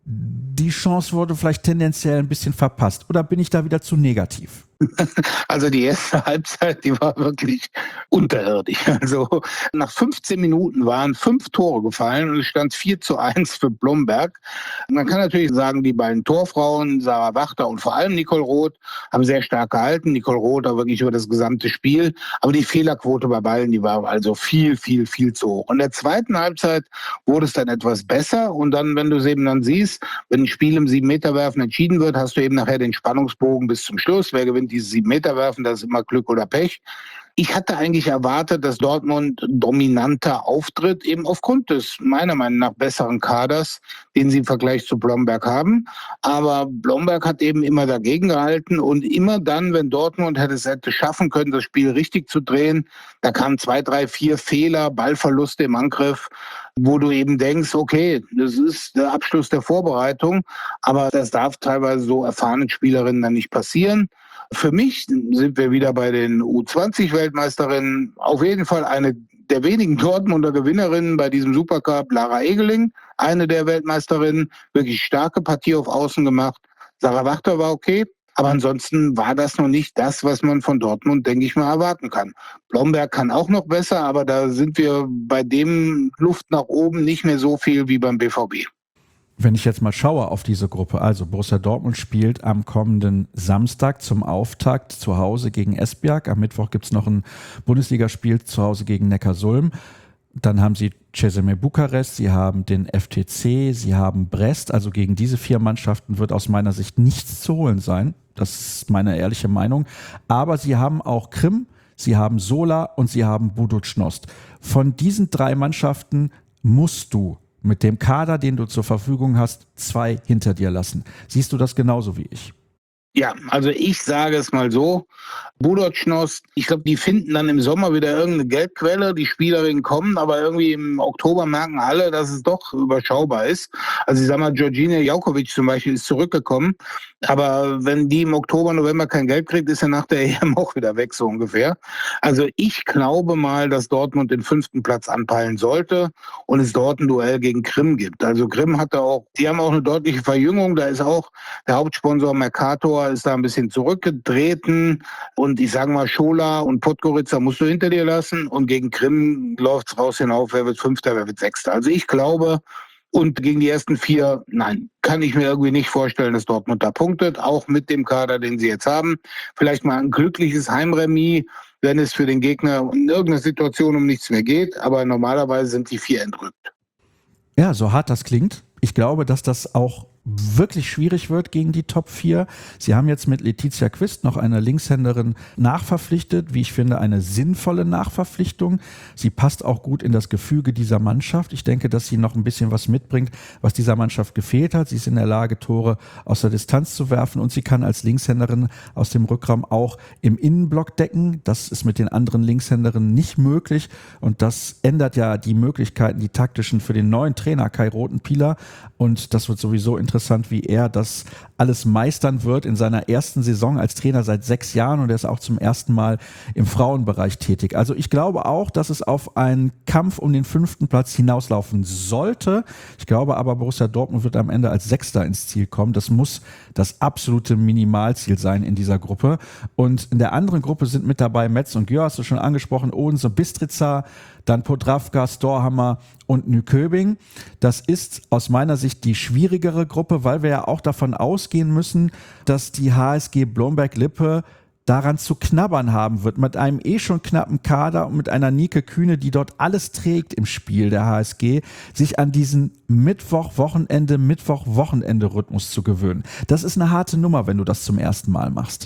Speaker 2: die Chance wurde vielleicht tendenziell ein bisschen verpasst. Oder bin ich da wieder zu negativ?
Speaker 3: Also die erste Halbzeit, die war wirklich unterirdisch. Also nach fünfzehn Minuten waren fünf Tore gefallen und es stand vier zu eins für Blomberg. Man kann natürlich sagen, die beiden Torfrauen, Sarah Wachter und vor allem Nicole Roth, haben sehr stark gehalten. Nicole Roth auch wirklich über das gesamte Spiel. Aber die Fehlerquote bei beiden, die war also viel, viel, viel zu hoch. In der zweiten Halbzeit wurde es dann etwas besser. Und dann, wenn du es eben dann siehst, wenn ein Spiel im sieben-Meter-Werfen entschieden wird, hast du eben nachher den Spannungsbogen bis zum Schluss. Wer gewinnt dieses sieben Meter werfen, das ist immer Glück oder Pech. Ich hatte eigentlich erwartet, dass Dortmund dominanter auftritt, eben aufgrund des meiner Meinung nach besseren Kaders, den sie im Vergleich zu Blomberg haben. Aber Blomberg hat eben immer dagegen gehalten und immer dann, wenn Dortmund hätte es hätte schaffen können, das Spiel richtig zu drehen, da kamen zwei, drei, vier Fehler, Ballverluste im Angriff, wo du eben denkst, okay, das ist der Abschluss der Vorbereitung, aber das darf teilweise so erfahrenen Spielerinnen dann nicht passieren. Für mich sind wir wieder bei den U zwanzig Weltmeisterinnen. Auf jeden Fall eine der wenigen Dortmunder Gewinnerinnen bei diesem Supercup, Lara Egeling, eine der Weltmeisterinnen, wirklich starke Partie auf Außen gemacht. Sarah Wachter war okay, aber ansonsten war das noch nicht das, was man von Dortmund, denke ich mal, erwarten kann. Blomberg kann auch noch besser, aber da sind wir bei dem Luft nach oben nicht mehr so viel wie beim B V B.
Speaker 2: Wenn ich jetzt mal schaue auf diese Gruppe, also Borussia Dortmund spielt am kommenden Samstag zum Auftakt zu Hause gegen Esbjerg. Am Mittwoch gibt es noch ein Bundesligaspiel zu Hause gegen Neckarsulm. Dann haben sie Ceseme Bukarest, sie haben den F T C, sie haben Brest. Also gegen diese vier Mannschaften wird aus meiner Sicht nichts zu holen sein. Das ist meine ehrliche Meinung. Aber sie haben auch Krim, sie haben Sola und sie haben Budućnost. Von diesen drei Mannschaften musst du mit dem Kader, den du zur Verfügung hast, zwei hinter dir lassen. Siehst du das genauso wie ich?
Speaker 3: Ja, also ich sage es mal so, Budućnost, ich glaube, die finden dann im Sommer wieder irgendeine Geldquelle, die Spielerinnen kommen, aber irgendwie im Oktober merken alle, dass es doch überschaubar ist. Also ich sag mal, Georgina Jaukovic zum Beispiel ist zurückgekommen, aber wenn die im Oktober, November kein Geld kriegt, ist er nach der E M auch wieder weg, so ungefähr. Also ich glaube mal, dass Dortmund den fünften Platz anpeilen sollte und es dort ein Duell gegen Krim gibt. Also Krim hatte auch, die haben auch eine deutliche Verjüngung, da ist auch der Hauptsponsor Mercator ist da ein bisschen zurückgetreten und ich sage mal, Schola und Podgorica musst du hinter dir lassen und gegen Krim läuft's raus hinauf, wer wird Fünfter, wer wird Sechster. Also ich glaube, und gegen die ersten vier, nein, kann ich mir irgendwie nicht vorstellen, dass Dortmund da punktet, auch mit dem Kader, den sie jetzt haben. Vielleicht mal ein glückliches Heimremis, wenn es für den Gegner in irgendeiner Situation um nichts mehr geht, aber normalerweise sind die vier entrückt.
Speaker 2: Ja, so hart das klingt. Ich glaube, dass das auch wirklich schwierig wird gegen die Top vier. Sie haben jetzt mit Letizia Quist noch eine Linkshänderin nachverpflichtet, wie ich finde, eine sinnvolle Nachverpflichtung. Sie passt auch gut in das Gefüge dieser Mannschaft. Ich denke, dass sie noch ein bisschen was mitbringt, was dieser Mannschaft gefehlt hat. Sie ist in der Lage, Tore aus der Distanz zu werfen und sie kann als Linkshänderin aus dem Rückraum auch im Innenblock decken. Das ist mit den anderen Linkshänderinnen nicht möglich und das ändert ja die Möglichkeiten, die taktischen für den neuen Trainer Kai Rothenpieler und das wird sowieso interessant, wie er das alles meistern wird in seiner ersten Saison als Trainer seit sechs Jahren und er ist auch zum ersten Mal im Frauenbereich tätig. Also ich glaube auch, dass es auf einen Kampf um den fünften Platz hinauslaufen sollte. Ich glaube aber, Borussia Dortmund wird am Ende als Sechster ins Ziel kommen. Das muss das absolute Minimalziel sein in dieser Gruppe. Und in der anderen Gruppe sind mit dabei Metz und Gjör, hast du schon angesprochen, Odense und Bistrica, dann Podravka, Storhamar und Nyköping. Das ist aus meiner Sicht die schwierigere Gruppe, weil wir ja auch davon ausgehen müssen, dass die H S G Blomberg-Lippe daran zu knabbern haben wird, mit einem eh schon knappen Kader und mit einer Nike Kühne, die dort alles trägt im Spiel der H S G, sich an diesen Mittwoch-Wochenende, Mittwoch-Wochenende-Rhythmus zu gewöhnen. Das ist eine harte Nummer, wenn du das zum ersten Mal machst.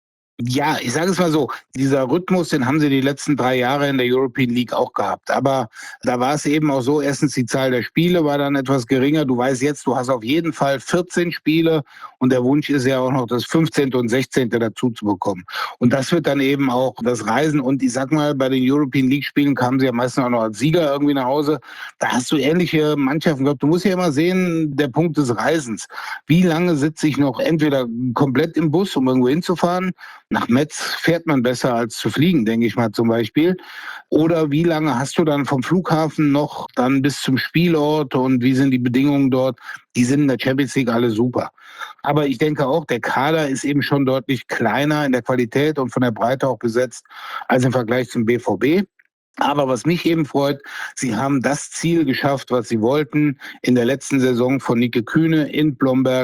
Speaker 3: Ja, ich sage es mal so, dieser Rhythmus, den haben sie die letzten drei Jahre in der European League auch gehabt. Aber da war es eben auch so, erstens die Zahl der Spiele war dann etwas geringer. Du weißt jetzt, du hast auf jeden Fall vierzehn Spiele und der Wunsch ist ja auch noch das fünfzehnte und sechzehnte dazu zu bekommen. Und das wird dann eben auch das Reisen. Und ich sag mal, bei den European League Spielen kamen sie ja meistens auch noch als Sieger irgendwie nach Hause. Da hast du ähnliche Mannschaften gehabt. Du musst ja immer sehen, der Punkt des Reisens. Wie lange sitze ich noch entweder komplett im Bus, um irgendwo hinzufahren? Nach Metz fährt man besser als zu fliegen, denke ich mal zum Beispiel. Oder wie lange hast du dann vom Flughafen noch dann bis zum Spielort und wie sind die Bedingungen dort? Die sind in der Champions League alle super. Aber ich denke auch, der Kader ist eben schon deutlich kleiner in der Qualität und von der Breite auch besetzt als im Vergleich zum B V B. Aber was mich eben freut, sie haben das Ziel geschafft, was sie wollten in der letzten Saison von Nike Kühne in Blomberg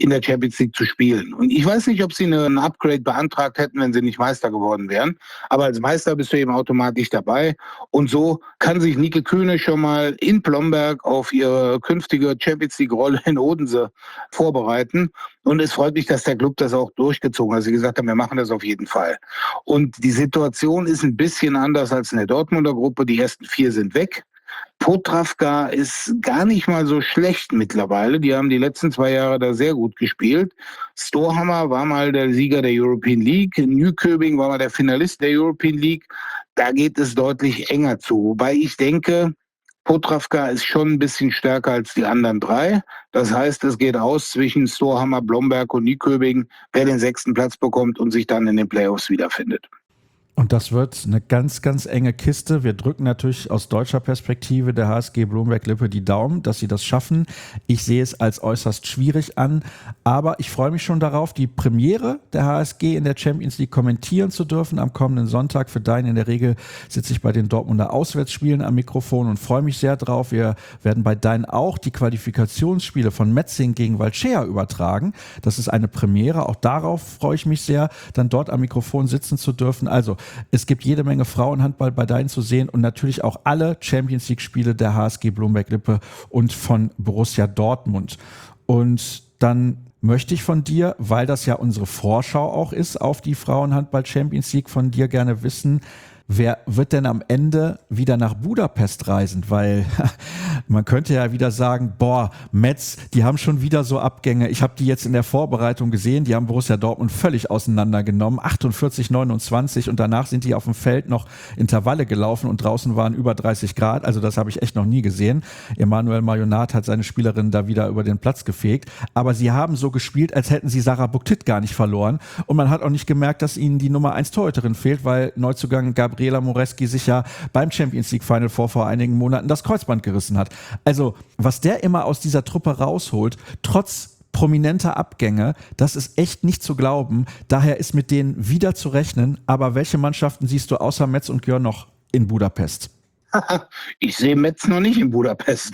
Speaker 3: in der Champions League zu spielen. Und ich weiß nicht, ob sie ein Upgrade beantragt hätten, wenn sie nicht Meister geworden wären. Aber als Meister bist du eben automatisch dabei. Und so kann sich Nike Kühne schon mal in Blomberg auf ihre künftige Champions League-Rolle in Odense vorbereiten. Und es freut mich, dass der Club das auch durchgezogen hat. Also sie gesagt haben, wir machen das auf jeden Fall. Und die Situation ist ein bisschen anders als in der Dortmunder Gruppe. Die ersten vier sind weg. Podravka ist gar nicht mal so schlecht mittlerweile. Die haben die letzten zwei Jahre da sehr gut gespielt. Storhammer war mal der Sieger der European League. Nyköping war mal der Finalist der European League. Da geht es deutlich enger zu. Wobei ich denke, Podravka ist schon ein bisschen stärker als die anderen drei. Das heißt, es geht aus zwischen Storhammer, Blomberg und Nyköping, wer den sechsten Platz bekommt und sich dann in den Playoffs wiederfindet.
Speaker 2: Und das wird eine ganz, ganz enge Kiste. Wir drücken natürlich aus deutscher Perspektive der H S G Blomberg-Lippe die Daumen, dass sie das schaffen. Ich sehe es als äußerst schwierig an, aber ich freue mich schon darauf, die Premiere der H S G in der Champions League kommentieren zu dürfen am kommenden Sonntag. Für Dein in der Regel sitze ich bei den Dortmunder Auswärtsspielen am Mikrofon und freue mich sehr drauf. Wir werden bei Dein auch die Qualifikationsspiele von Metzing gegen Valchea übertragen. Das ist eine Premiere. Auch darauf freue ich mich sehr, dann dort am Mikrofon sitzen zu dürfen. Also es gibt jede Menge Frauenhandball bei Dein zu sehen und natürlich auch alle Champions League-Spiele der H S G Blomberg-Lippe und von Borussia Dortmund. Und dann möchte ich von dir, weil das ja unsere Vorschau auch ist auf die Frauenhandball Champions League, von dir gerne wissen, wer wird denn am Ende wieder nach Budapest reisen? Weil man könnte ja wieder sagen, boah, Metz, die haben schon wieder so Abgänge. Ich habe die jetzt in der Vorbereitung gesehen, die haben Borussia Dortmund völlig auseinandergenommen. achtundvierzig neunundzwanzig und danach sind die auf dem Feld noch Intervalle gelaufen und draußen waren über dreißig Grad. Also das habe ich echt noch nie gesehen. Emanuel Marionat hat seine Spielerin da wieder über den Platz gefegt. Aber sie haben so gespielt, als hätten sie Sarah Buktit gar nicht verloren. Und man hat auch nicht gemerkt, dass ihnen die Nummer eins Torhüterin fehlt, weil Neuzugang Gabriela Moreski sich ja beim Champions League Final Four vor einigen Monaten das Kreuzband gerissen hat. Also, was der immer aus dieser Truppe rausholt, trotz prominenter Abgänge, das ist echt nicht zu glauben. Daher ist mit denen wieder zu rechnen. Aber welche Mannschaften siehst du außer Metz und Györ noch in Budapest?
Speaker 3: Ich sehe Metz noch nicht in Budapest.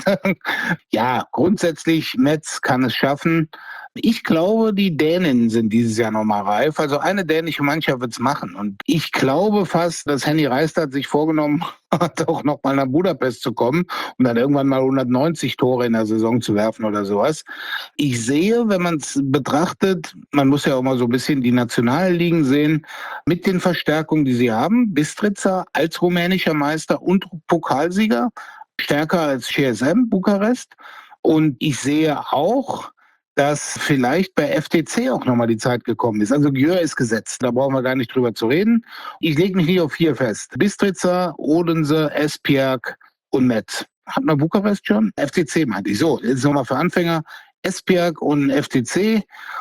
Speaker 3: Ja, grundsätzlich, Metz kann es schaffen. Ich glaube, die Dänen sind dieses Jahr nochmal reif. Also eine dänische Mannschaft wird es machen. Und ich glaube fast, dass Henny Reistad sich vorgenommen hat, auch nochmal nach Budapest zu kommen und dann irgendwann mal hundertneunzig Tore in der Saison zu werfen oder sowas. Ich sehe, wenn man es betrachtet, man muss ja auch mal so ein bisschen die Nationalligen sehen, mit den Verstärkungen, die sie haben, Bistrica als rumänischer Meister und Pokalsieger, stärker als C S M Bukarest. Und ich sehe auch, dass vielleicht bei F T C auch nochmal die Zeit gekommen ist. Also Györ ist gesetzt, da brauchen wir gar nicht drüber zu reden. Ich lege mich nicht auf vier fest. Bistrica, Odense, Esbjerg und Metz. Hat man Bukarest schon? F T C meinte ich. So, jetzt nochmal für Anfänger. Esbjerg und F T C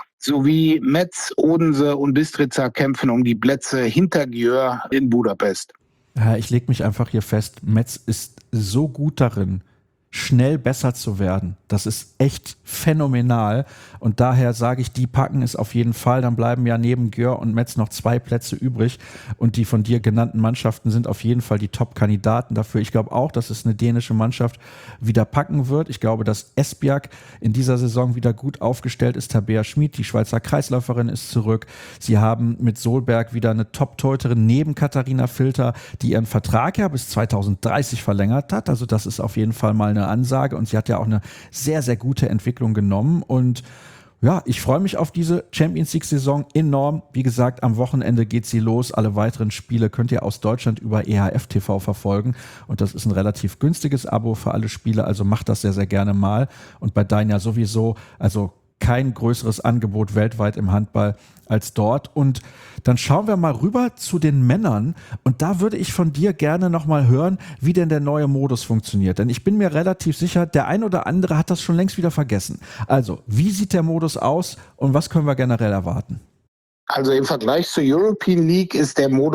Speaker 3: sowie Metz, Odense und Bistrica kämpfen um die Plätze hinter Györ in Budapest.
Speaker 2: Ja, ich lege mich einfach hier fest, Metz ist so gut darin, schnell besser zu werden. Das ist echt phänomenal und daher sage ich, die packen es auf jeden Fall. Dann bleiben ja neben Györ und Metz noch zwei Plätze übrig und die von dir genannten Mannschaften sind auf jeden Fall die Top-Kandidaten dafür. Ich glaube auch, dass es eine dänische Mannschaft wieder packen wird. Ich glaube, dass Esbjerg in dieser Saison wieder gut aufgestellt ist. Tabea Schmid, die Schweizer Kreisläuferin, ist zurück. Sie haben mit Solberg wieder eine Top-Torhüterin neben Katharina Filter, die ihren Vertrag ja bis zweitausenddreißig verlängert hat. Also das ist auf jeden Fall mal eine Ansage und sie hat ja auch eine sehr, sehr gute Entwicklung genommen und ja, ich freue mich auf diese Champions League-Saison enorm. Wie gesagt, am Wochenende geht sie los. Alle weiteren Spiele könnt ihr aus Deutschland über E H F T V verfolgen und das ist ein relativ günstiges Abo für alle Spiele, also macht das sehr, sehr gerne mal und bei Dein ja sowieso, also kein größeres Angebot weltweit im Handball als dort. Und dann schauen wir mal rüber zu den Männern. Und da würde ich von dir gerne nochmal hören, wie denn der neue Modus funktioniert. Denn ich bin mir relativ sicher, der ein oder andere hat das schon längst wieder vergessen. Also, wie sieht der Modus aus und was können wir generell erwarten?
Speaker 3: Also im Vergleich zur European League ist der Modus noch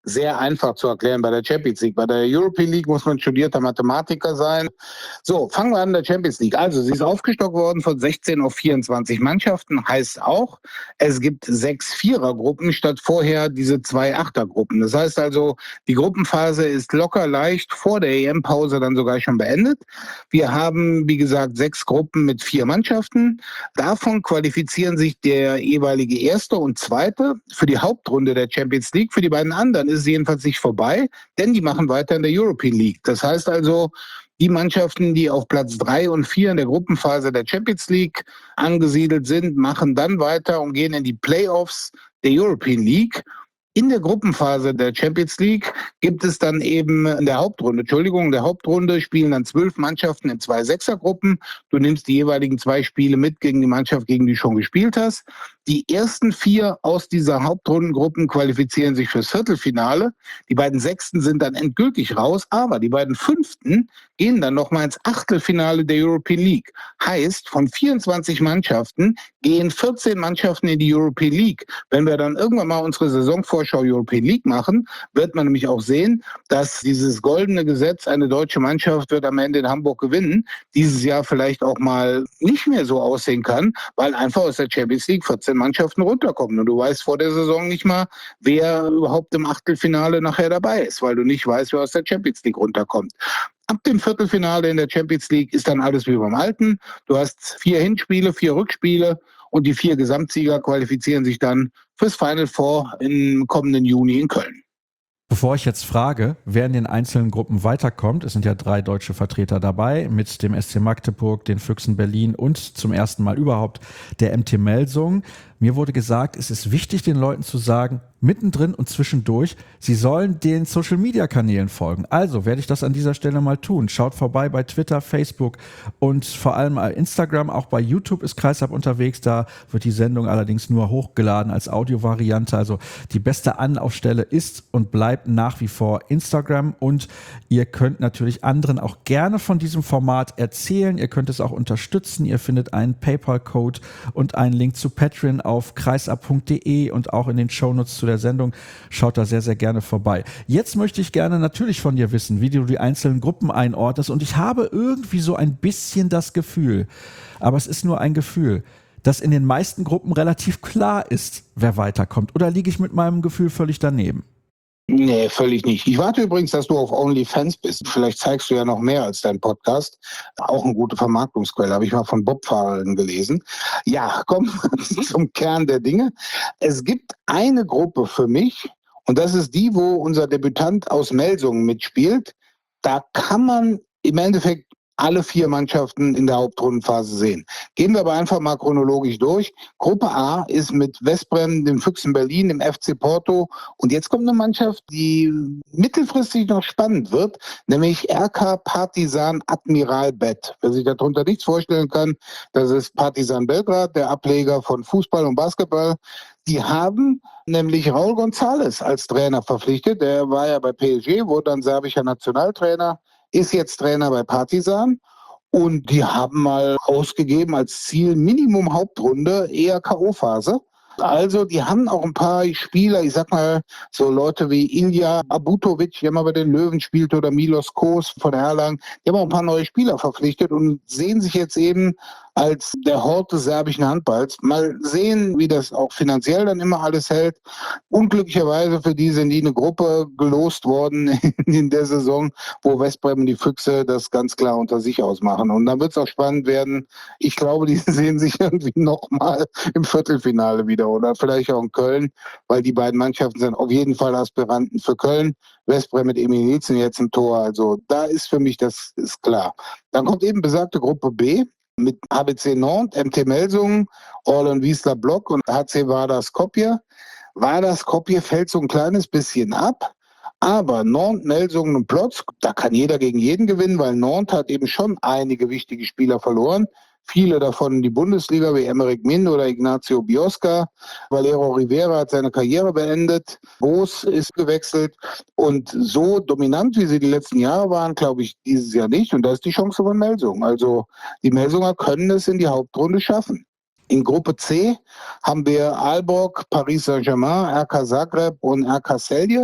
Speaker 3: sehr einfach zu erklären bei der Champions League. Bei der European League muss man studierter Mathematiker sein. So, fangen wir an der Champions League. Also, sie ist aufgestockt worden von sechzehn auf vierundzwanzig Mannschaften. Heißt auch, es gibt sechs Vierergruppen statt vorher diese zwei Achtergruppen. Das heißt also, die Gruppenphase ist locker leicht vor der E M-Pause dann sogar schon beendet. Wir haben, wie gesagt, sechs Gruppen mit vier Mannschaften. Davon qualifizieren sich der jeweilige Erste und Zweite für die Hauptrunde der Champions League. Für die beiden anderen ist es jedenfalls nicht vorbei, denn die machen weiter in der European League. Das heißt also, die Mannschaften, die auf Platz drei und vier in der Gruppenphase der Champions League angesiedelt sind, machen dann weiter und gehen in die Playoffs der European League. In der Gruppenphase der Champions League gibt es dann eben in der Hauptrunde, Entschuldigung, in der Hauptrunde spielen dann zwölf Mannschaften in zwei Sechsergruppen. Du nimmst die jeweiligen zwei Spiele mit gegen die Mannschaft, gegen die du schon gespielt hast. Die ersten vier aus dieser Hauptrundengruppen qualifizieren sich fürs Viertelfinale. Die beiden Sechsten sind dann endgültig raus, aber die beiden Fünften gehen dann nochmal ins Achtelfinale der European League. Heißt, von vierundzwanzig Mannschaften gehen vierzehn Mannschaften in die European League. Wenn wir dann irgendwann mal unsere Saisonvorschau European League machen, wird man nämlich auch sehen, dass dieses goldene Gesetz, eine deutsche Mannschaft wird am Ende in Hamburg gewinnen, dieses Jahr vielleicht auch mal nicht mehr so aussehen kann, weil einfach aus der Champions League vierzehn Mannschaften runterkommen. Und du weißt vor der Saison nicht mal, wer überhaupt im Achtelfinale nachher dabei ist, weil du nicht weißt, wer aus der Champions League runterkommt. Ab dem Viertelfinale in der Champions League ist dann alles wie beim Alten. Du hast vier Hinspiele, vier Rückspiele und die vier Gesamtsieger qualifizieren sich dann fürs Final Four im kommenden Juni in Köln.
Speaker 2: Bevor ich jetzt frage, wer in den einzelnen Gruppen weiterkommt, es sind ja drei deutsche Vertreter dabei, mit dem S C Magdeburg, den Füchsen Berlin und zum ersten Mal überhaupt der M T Melsungen. Mir wurde gesagt, es ist wichtig, den Leuten zu sagen, mittendrin und zwischendurch, sie sollen den Social-Media-Kanälen folgen. Also werde ich das an dieser Stelle mal tun. Schaut vorbei bei Twitter, Facebook und vor allem Instagram. Auch bei YouTube ist Kreisab unterwegs. Da wird die Sendung allerdings nur hochgeladen als Audiovariante. Also die beste Anlaufstelle ist und bleibt nach wie vor Instagram. Und ihr könnt natürlich anderen auch gerne von diesem Format erzählen. Ihr könnt es auch unterstützen. Ihr findet einen PayPal-Code und einen Link zu Patreon auf kreisab punkt de und auch in den Shownotes zu der Sendung. Schaut da sehr, sehr gerne vorbei. Jetzt möchte ich gerne natürlich von dir wissen, wie du die einzelnen Gruppen einordnest. Und ich habe irgendwie so ein bisschen das Gefühl, aber es ist nur ein Gefühl, dass in den meisten Gruppen relativ klar ist, wer weiterkommt. Oder liege ich mit meinem Gefühl völlig daneben?
Speaker 3: Nee, völlig nicht. Ich warte übrigens, dass du auf OnlyFans bist. Vielleicht zeigst du ja noch mehr als dein Podcast. Auch eine gute Vermarktungsquelle, habe ich mal von Bobfahrern gelesen. Ja, kommen wir zum Kern der Dinge. Es gibt eine Gruppe für mich, und das ist die, wo unser Debütant aus Melsungen mitspielt. Da kann man im Endeffekt alle vier Mannschaften in der Hauptrundenphase sehen. Gehen wir aber einfach mal chronologisch durch. Gruppe A ist mit Westbrem, dem Füchsen Berlin, dem F C Porto. Und jetzt kommt eine Mannschaft, die mittelfristig noch spannend wird, nämlich R K Partizan Admiral Bet. Wer sich darunter nichts vorstellen kann, das ist Partizan Belgrad, der Ableger von Fußball und Basketball. Die haben nämlich Raúl González als Trainer verpflichtet. Der war ja bei P S G, wurde dann serbischer Nationaltrainer, ist jetzt Trainer bei Partizan. Und die haben mal ausgegeben als Ziel Minimum Hauptrunde, eher K O-Phase. Also die haben auch ein paar Spieler, ich sag mal so Leute wie Ilja Abutovic, der mal bei den Löwen spielt, oder Milos Kos von Erlangen, die haben auch ein paar neue Spieler verpflichtet und sehen sich jetzt eben als der Hort des serbischen Handballs. Mal sehen, wie das auch finanziell dann immer alles hält. Unglücklicherweise für die sind die eine Gruppe gelost worden in der Saison, wo Westbrem und die Füchse das ganz klar unter sich ausmachen. Und dann wird es auch spannend werden. Ich glaube, die sehen sich irgendwie nochmal im Viertelfinale wieder oder vielleicht auch in Köln, weil die beiden Mannschaften sind auf jeden Fall Aspiranten für Köln. Westbrem mit Emil Nielsen jetzt im Tor. Also da ist für mich, das ist klar. Dann kommt eben besagte Gruppe B mit H B C Nantes, M T Melsungen, Orlen Wiesler Block und H C Vardar Skopje. Vardar Skopje fällt so ein kleines bisschen ab, aber Nantes, Melsungen und Plotzk, da kann jeder gegen jeden gewinnen, weil Nantes hat eben schon einige wichtige Spieler verloren. Viele davon in die Bundesliga, wie Emerick Min oder Ignacio Biosca. Valero Rivera hat seine Karriere beendet. Boos ist gewechselt. Und so dominant, wie sie die letzten Jahre waren, glaube ich dieses Jahr nicht. Und da ist die Chance von Melsungen. Also die Melsunger können es in die Hauptrunde schaffen. In Gruppe C haben wir Aalborg, Paris Saint-Germain, R K Zagreb und R K Celje.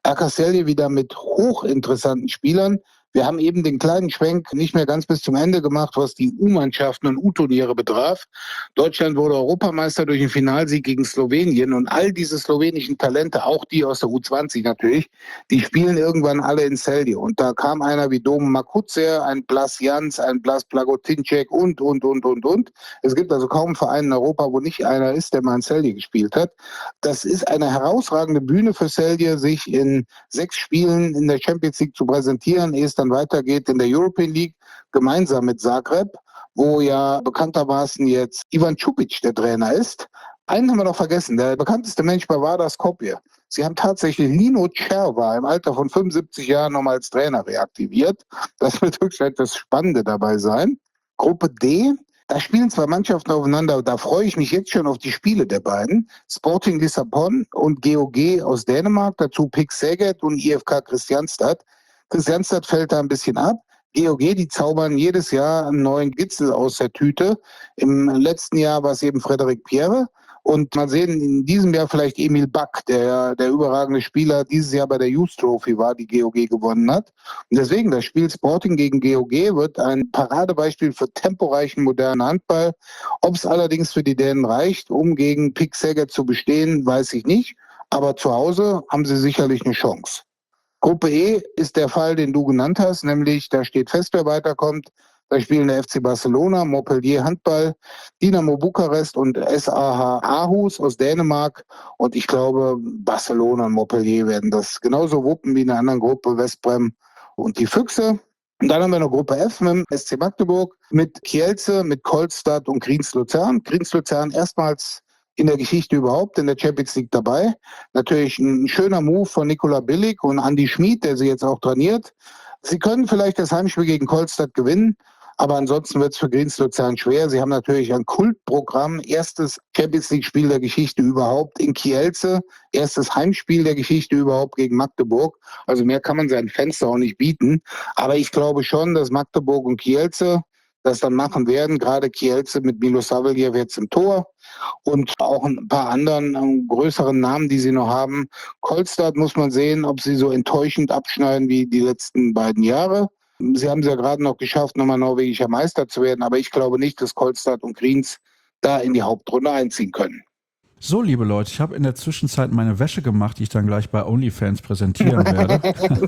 Speaker 3: R K Celje wieder mit hochinteressanten Spielern. Wir haben eben den kleinen Schwenk nicht mehr ganz bis zum Ende gemacht, was die U-Mannschaften und U-Turniere betraf. Deutschland wurde Europameister durch den Finalsieg gegen Slowenien und all diese slowenischen Talente, auch die aus der U zwanzig natürlich, die spielen irgendwann alle in Celje. Und da kam einer wie Dom Makutzer, ein Blas Jans, ein Blas Blagotinček und, und, und, und, und. Es gibt also kaum einen Verein in Europa, wo nicht einer ist, der mal in Celje gespielt hat. Das ist eine herausragende Bühne für Celje, sich in sechs Spielen in der Champions League zu präsentieren, ehe es dann weitergeht in der European League, gemeinsam mit Zagreb, wo ja bekanntermaßen jetzt Ivan Čupić der Trainer ist. Einen haben wir noch vergessen, der bekannteste Mensch bei Vardar Skopje. Sie haben tatsächlich Lino Červa im Alter von fünfundsiebzig Jahren nochmal als Trainer reaktiviert. Das wird wirklich das Spannende dabei sein. Gruppe D, da spielen zwei Mannschaften aufeinander, da freue ich mich jetzt schon auf die Spiele der beiden. Sporting Lissabon und G O G aus Dänemark, dazu Pick Szeged und I F K Kristianstad. Kristianstad fällt da ein bisschen ab. G O G, die zaubern jedes Jahr einen neuen Gitzel aus der Tüte. Im letzten Jahr war es eben Frédéric Pierre. Und mal sehen, in diesem Jahr vielleicht Emil Back, der der überragende Spieler dieses Jahr bei der Youth Trophy war, die G O G gewonnen hat. Und deswegen, das Spiel Sporting gegen G O G wird ein Paradebeispiel für temporeichen, modernen Handball. Ob es allerdings für die Dänen reicht, um gegen Pick Szeged zu bestehen, weiß ich nicht. Aber zu Hause haben sie sicherlich eine Chance. Gruppe E ist der Fall, den du genannt hast, nämlich da steht fest, wer weiterkommt. Da spielen der F C Barcelona, Montpellier Handball, Dynamo Bukarest und S A H Aarhus aus Dänemark. Und ich glaube, Barcelona und Montpellier werden das genauso wuppen wie in der anderen Gruppe, Westbrem und die Füchse. Und dann haben wir noch Gruppe F mit dem S C Magdeburg, mit Kielce, mit Kolstad und Kriens Luzern. Kriens Luzern erstmals in der Geschichte überhaupt in der Champions League dabei. Natürlich ein schöner Move von Nikola Billig und Andi Schmid, der sie jetzt auch trainiert. Sie können vielleicht das Heimspiel gegen Kolstad gewinnen, aber ansonsten wird es für Kriens Luzern schwer. Sie haben natürlich ein Kultprogramm, erstes Champions League-Spiel der Geschichte überhaupt in Kielce, erstes Heimspiel der Geschichte überhaupt gegen Magdeburg. Also mehr kann man seinen Fans auch nicht bieten. Aber ich glaube schon, dass Magdeburg und Kielce das dann machen werden, gerade Kielce mit Milo Saveljev jetzt im Tor und auch ein paar anderen äh, größeren Namen, die sie noch haben. Kolstad muss man sehen, ob sie so enttäuschend abschneiden wie die letzten beiden Jahre. Sie haben es ja gerade noch geschafft, nochmal norwegischer Meister zu werden, aber ich glaube nicht, dass Kolstad und Kriens da in die Hauptrunde einziehen können.
Speaker 2: So, liebe Leute, ich habe in der Zwischenzeit meine Wäsche gemacht, die ich dann gleich bei OnlyFans präsentieren werde.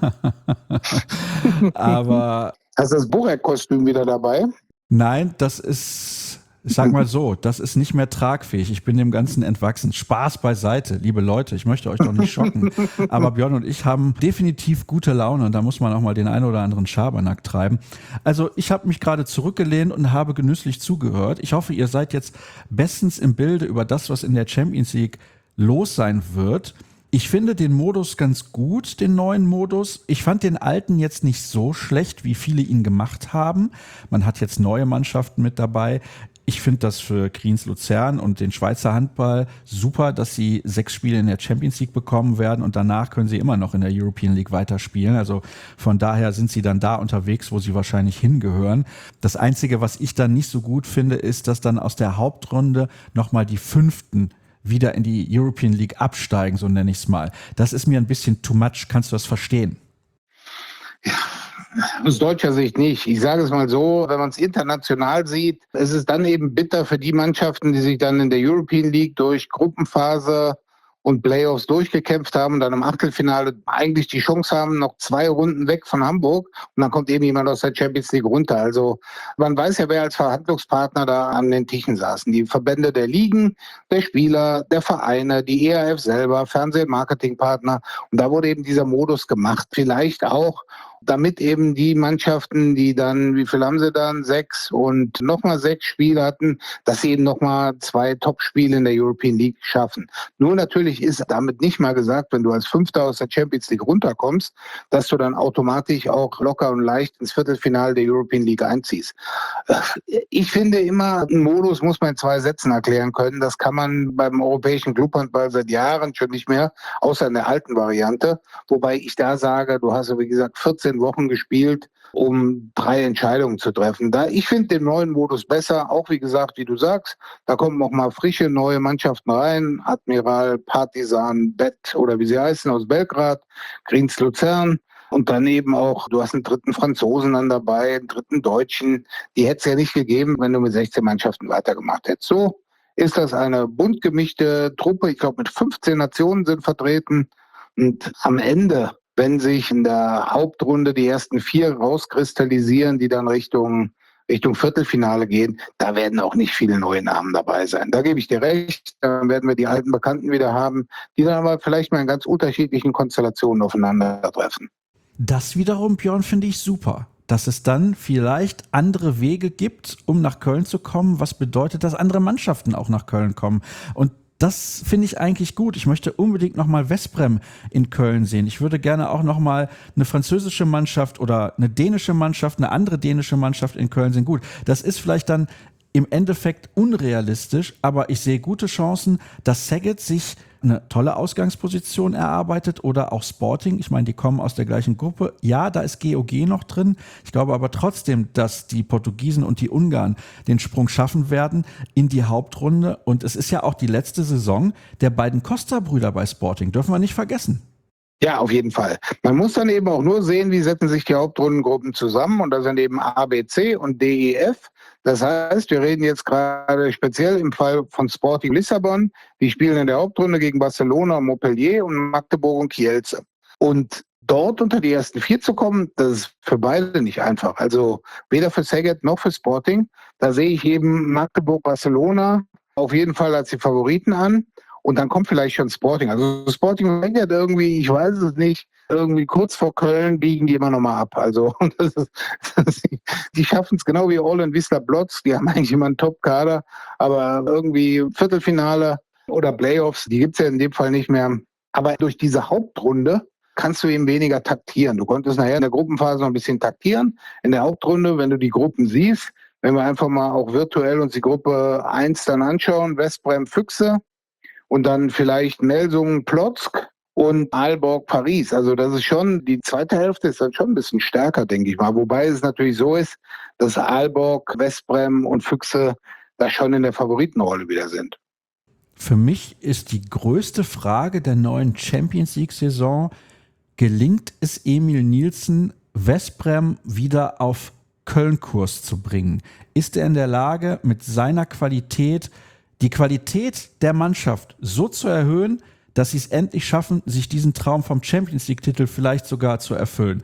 Speaker 2: Aber
Speaker 3: hast du das Burek-Kostüm wieder dabei?
Speaker 2: Nein, das ist, ich sag mal so, das ist nicht mehr tragfähig. Ich bin dem Ganzen entwachsen. Spaß beiseite, liebe Leute, ich möchte euch doch nicht schocken. Aber Björn und ich haben definitiv gute Laune und da muss man auch mal den einen oder anderen Schabernack treiben. Also ich habe mich gerade zurückgelehnt und habe genüsslich zugehört. Ich hoffe, ihr seid jetzt bestens im Bilde über das, was in der Champions League los sein wird. Ich finde den Modus ganz gut, den neuen Modus. Ich fand den alten jetzt nicht so schlecht, wie viele ihn gemacht haben. Man hat jetzt neue Mannschaften mit dabei. Ich finde das für Kriens Luzern und den Schweizer Handball super, dass sie sechs Spiele in der Champions League bekommen werden und danach können sie immer noch in der European League weiterspielen. Also von daher sind sie dann da unterwegs, wo sie wahrscheinlich hingehören. Das Einzige, was ich dann nicht so gut finde, ist, dass dann aus der Hauptrunde nochmal die fünften wieder in die European League absteigen, so nenne ich es mal. Das ist mir ein bisschen too much. Kannst du das verstehen?
Speaker 3: Ja, aus deutscher Sicht nicht. Ich sage es mal so, wenn man es international sieht, ist es dann eben bitter für die Mannschaften, die sich dann in der European League durch Gruppenphase und Playoffs durchgekämpft haben und dann im Achtelfinale eigentlich die Chance haben, noch zwei Runden weg von Hamburg und dann kommt eben jemand aus der Champions League runter. Also man weiß ja, wer als Verhandlungspartner da an den Tischen saßen. Die Verbände der Ligen, der Spieler, der Vereine, die E A F selber, Fernseh- und Marketingpartner. Und da wurde eben dieser Modus gemacht. Vielleicht auch, damit eben die Mannschaften, die dann, wie viel haben sie dann? Sechs und nochmal sechs Spiele hatten, dass sie eben nochmal zwei Top-Spiele in der European League schaffen. Nur natürlich ist damit nicht mal gesagt, wenn du als Fünfter aus der Champions League runterkommst, dass du dann automatisch auch locker und leicht ins Viertelfinale der European League einziehst. Ich finde immer, einen Modus muss man in zwei Sätzen erklären können. Das kann man beim europäischen Clubhandball seit Jahren schon nicht mehr, außer in der alten Variante. Wobei ich da sage, du hast ja wie gesagt vierzehn Wochen gespielt, um drei Entscheidungen zu treffen. Da ich finde den neuen Modus besser, auch wie gesagt, wie du sagst, da kommen auch mal frische neue Mannschaften rein, Admiral, Partizan, Bet oder wie sie heißen aus Belgrad, Greens Luzern und daneben auch, du hast einen dritten Franzosen dann dabei, einen dritten Deutschen, die hätte es ja nicht gegeben, wenn du mit sechzehn Mannschaften weitergemacht hättest. So ist das eine bunt gemischte Truppe, ich glaube mit fünfzehn Nationen sind vertreten und am Ende, wenn sich in der Hauptrunde die ersten vier rauskristallisieren, die dann Richtung, Richtung Viertelfinale gehen, da werden auch nicht viele neue Namen dabei sein. Da gebe ich dir recht, dann werden wir die alten Bekannten wieder haben, die dann aber vielleicht mal in ganz unterschiedlichen Konstellationen aufeinandertreffen.
Speaker 2: Das wiederum, Björn, finde ich super, dass es dann vielleicht andere Wege gibt, um nach Köln zu kommen. Was bedeutet, dass andere Mannschaften auch nach Köln kommen? Und das finde ich eigentlich gut. Ich möchte unbedingt nochmal Vesprem in Köln sehen. Ich würde gerne auch nochmal eine französische Mannschaft oder eine dänische Mannschaft, eine andere dänische Mannschaft in Köln sehen. Gut, das ist vielleicht dann im Endeffekt unrealistisch, aber ich sehe gute Chancen, dass Szeged sich eine tolle Ausgangsposition erarbeitet oder auch Sporting. Ich meine, die kommen aus der gleichen Gruppe. Ja, da ist G O G noch drin. Ich glaube aber trotzdem, dass die Portugiesen und die Ungarn den Sprung schaffen werden in die Hauptrunde. Und es ist ja auch die letzte Saison der beiden Costa-Brüder bei Sporting. Dürfen wir nicht vergessen.
Speaker 3: Ja, auf jeden Fall. Man muss dann eben auch nur sehen, wie setzen sich die Hauptrundengruppen zusammen. Und da sind eben A, B, C und D, E, F. Das heißt, wir reden jetzt gerade speziell im Fall von Sporting Lissabon. Die spielen in der Hauptrunde gegen Barcelona, Montpellier und Magdeburg und Kielce. Und dort unter die ersten vier zu kommen, das ist für beide nicht einfach. Also weder für Szeged noch für Sporting. Da sehe ich eben Magdeburg, Barcelona auf jeden Fall als die Favoriten an. Und dann kommt vielleicht schon Sporting. Also Sporting verliert irgendwie, ich weiß es nicht, irgendwie kurz vor Köln biegen die immer noch mal ab. Also das ist, das, die schaffen es genau wie Orlen Wisla Blotz. Die haben eigentlich immer einen Top-Kader. Aber irgendwie Viertelfinale oder Playoffs, die gibt es ja in dem Fall nicht mehr. Aber durch diese Hauptrunde kannst du eben weniger taktieren. Du konntest nachher in der Gruppenphase noch ein bisschen taktieren. In der Hauptrunde, wenn du die Gruppen siehst, wenn wir einfach mal auch virtuell uns die Gruppe eins dann anschauen, Vesprem Füchse, und dann vielleicht Melsungen, Plotzk und Aalborg, Paris. Also das ist schon, die zweite Hälfte ist dann schon ein bisschen stärker, denke ich mal. Wobei es natürlich so ist, dass Aalborg, Vesprem und Füchse da schon in der Favoritenrolle wieder sind.
Speaker 2: Für mich ist die größte Frage der neuen Champions League-Saison, gelingt es Emil Nielsen, Vesprem wieder auf Köln-Kurs zu bringen? Ist er in der Lage, mit seiner Qualität die Qualität der Mannschaft so zu erhöhen, dass sie es endlich schaffen, sich diesen Traum vom Champions-League-Titel vielleicht sogar zu erfüllen?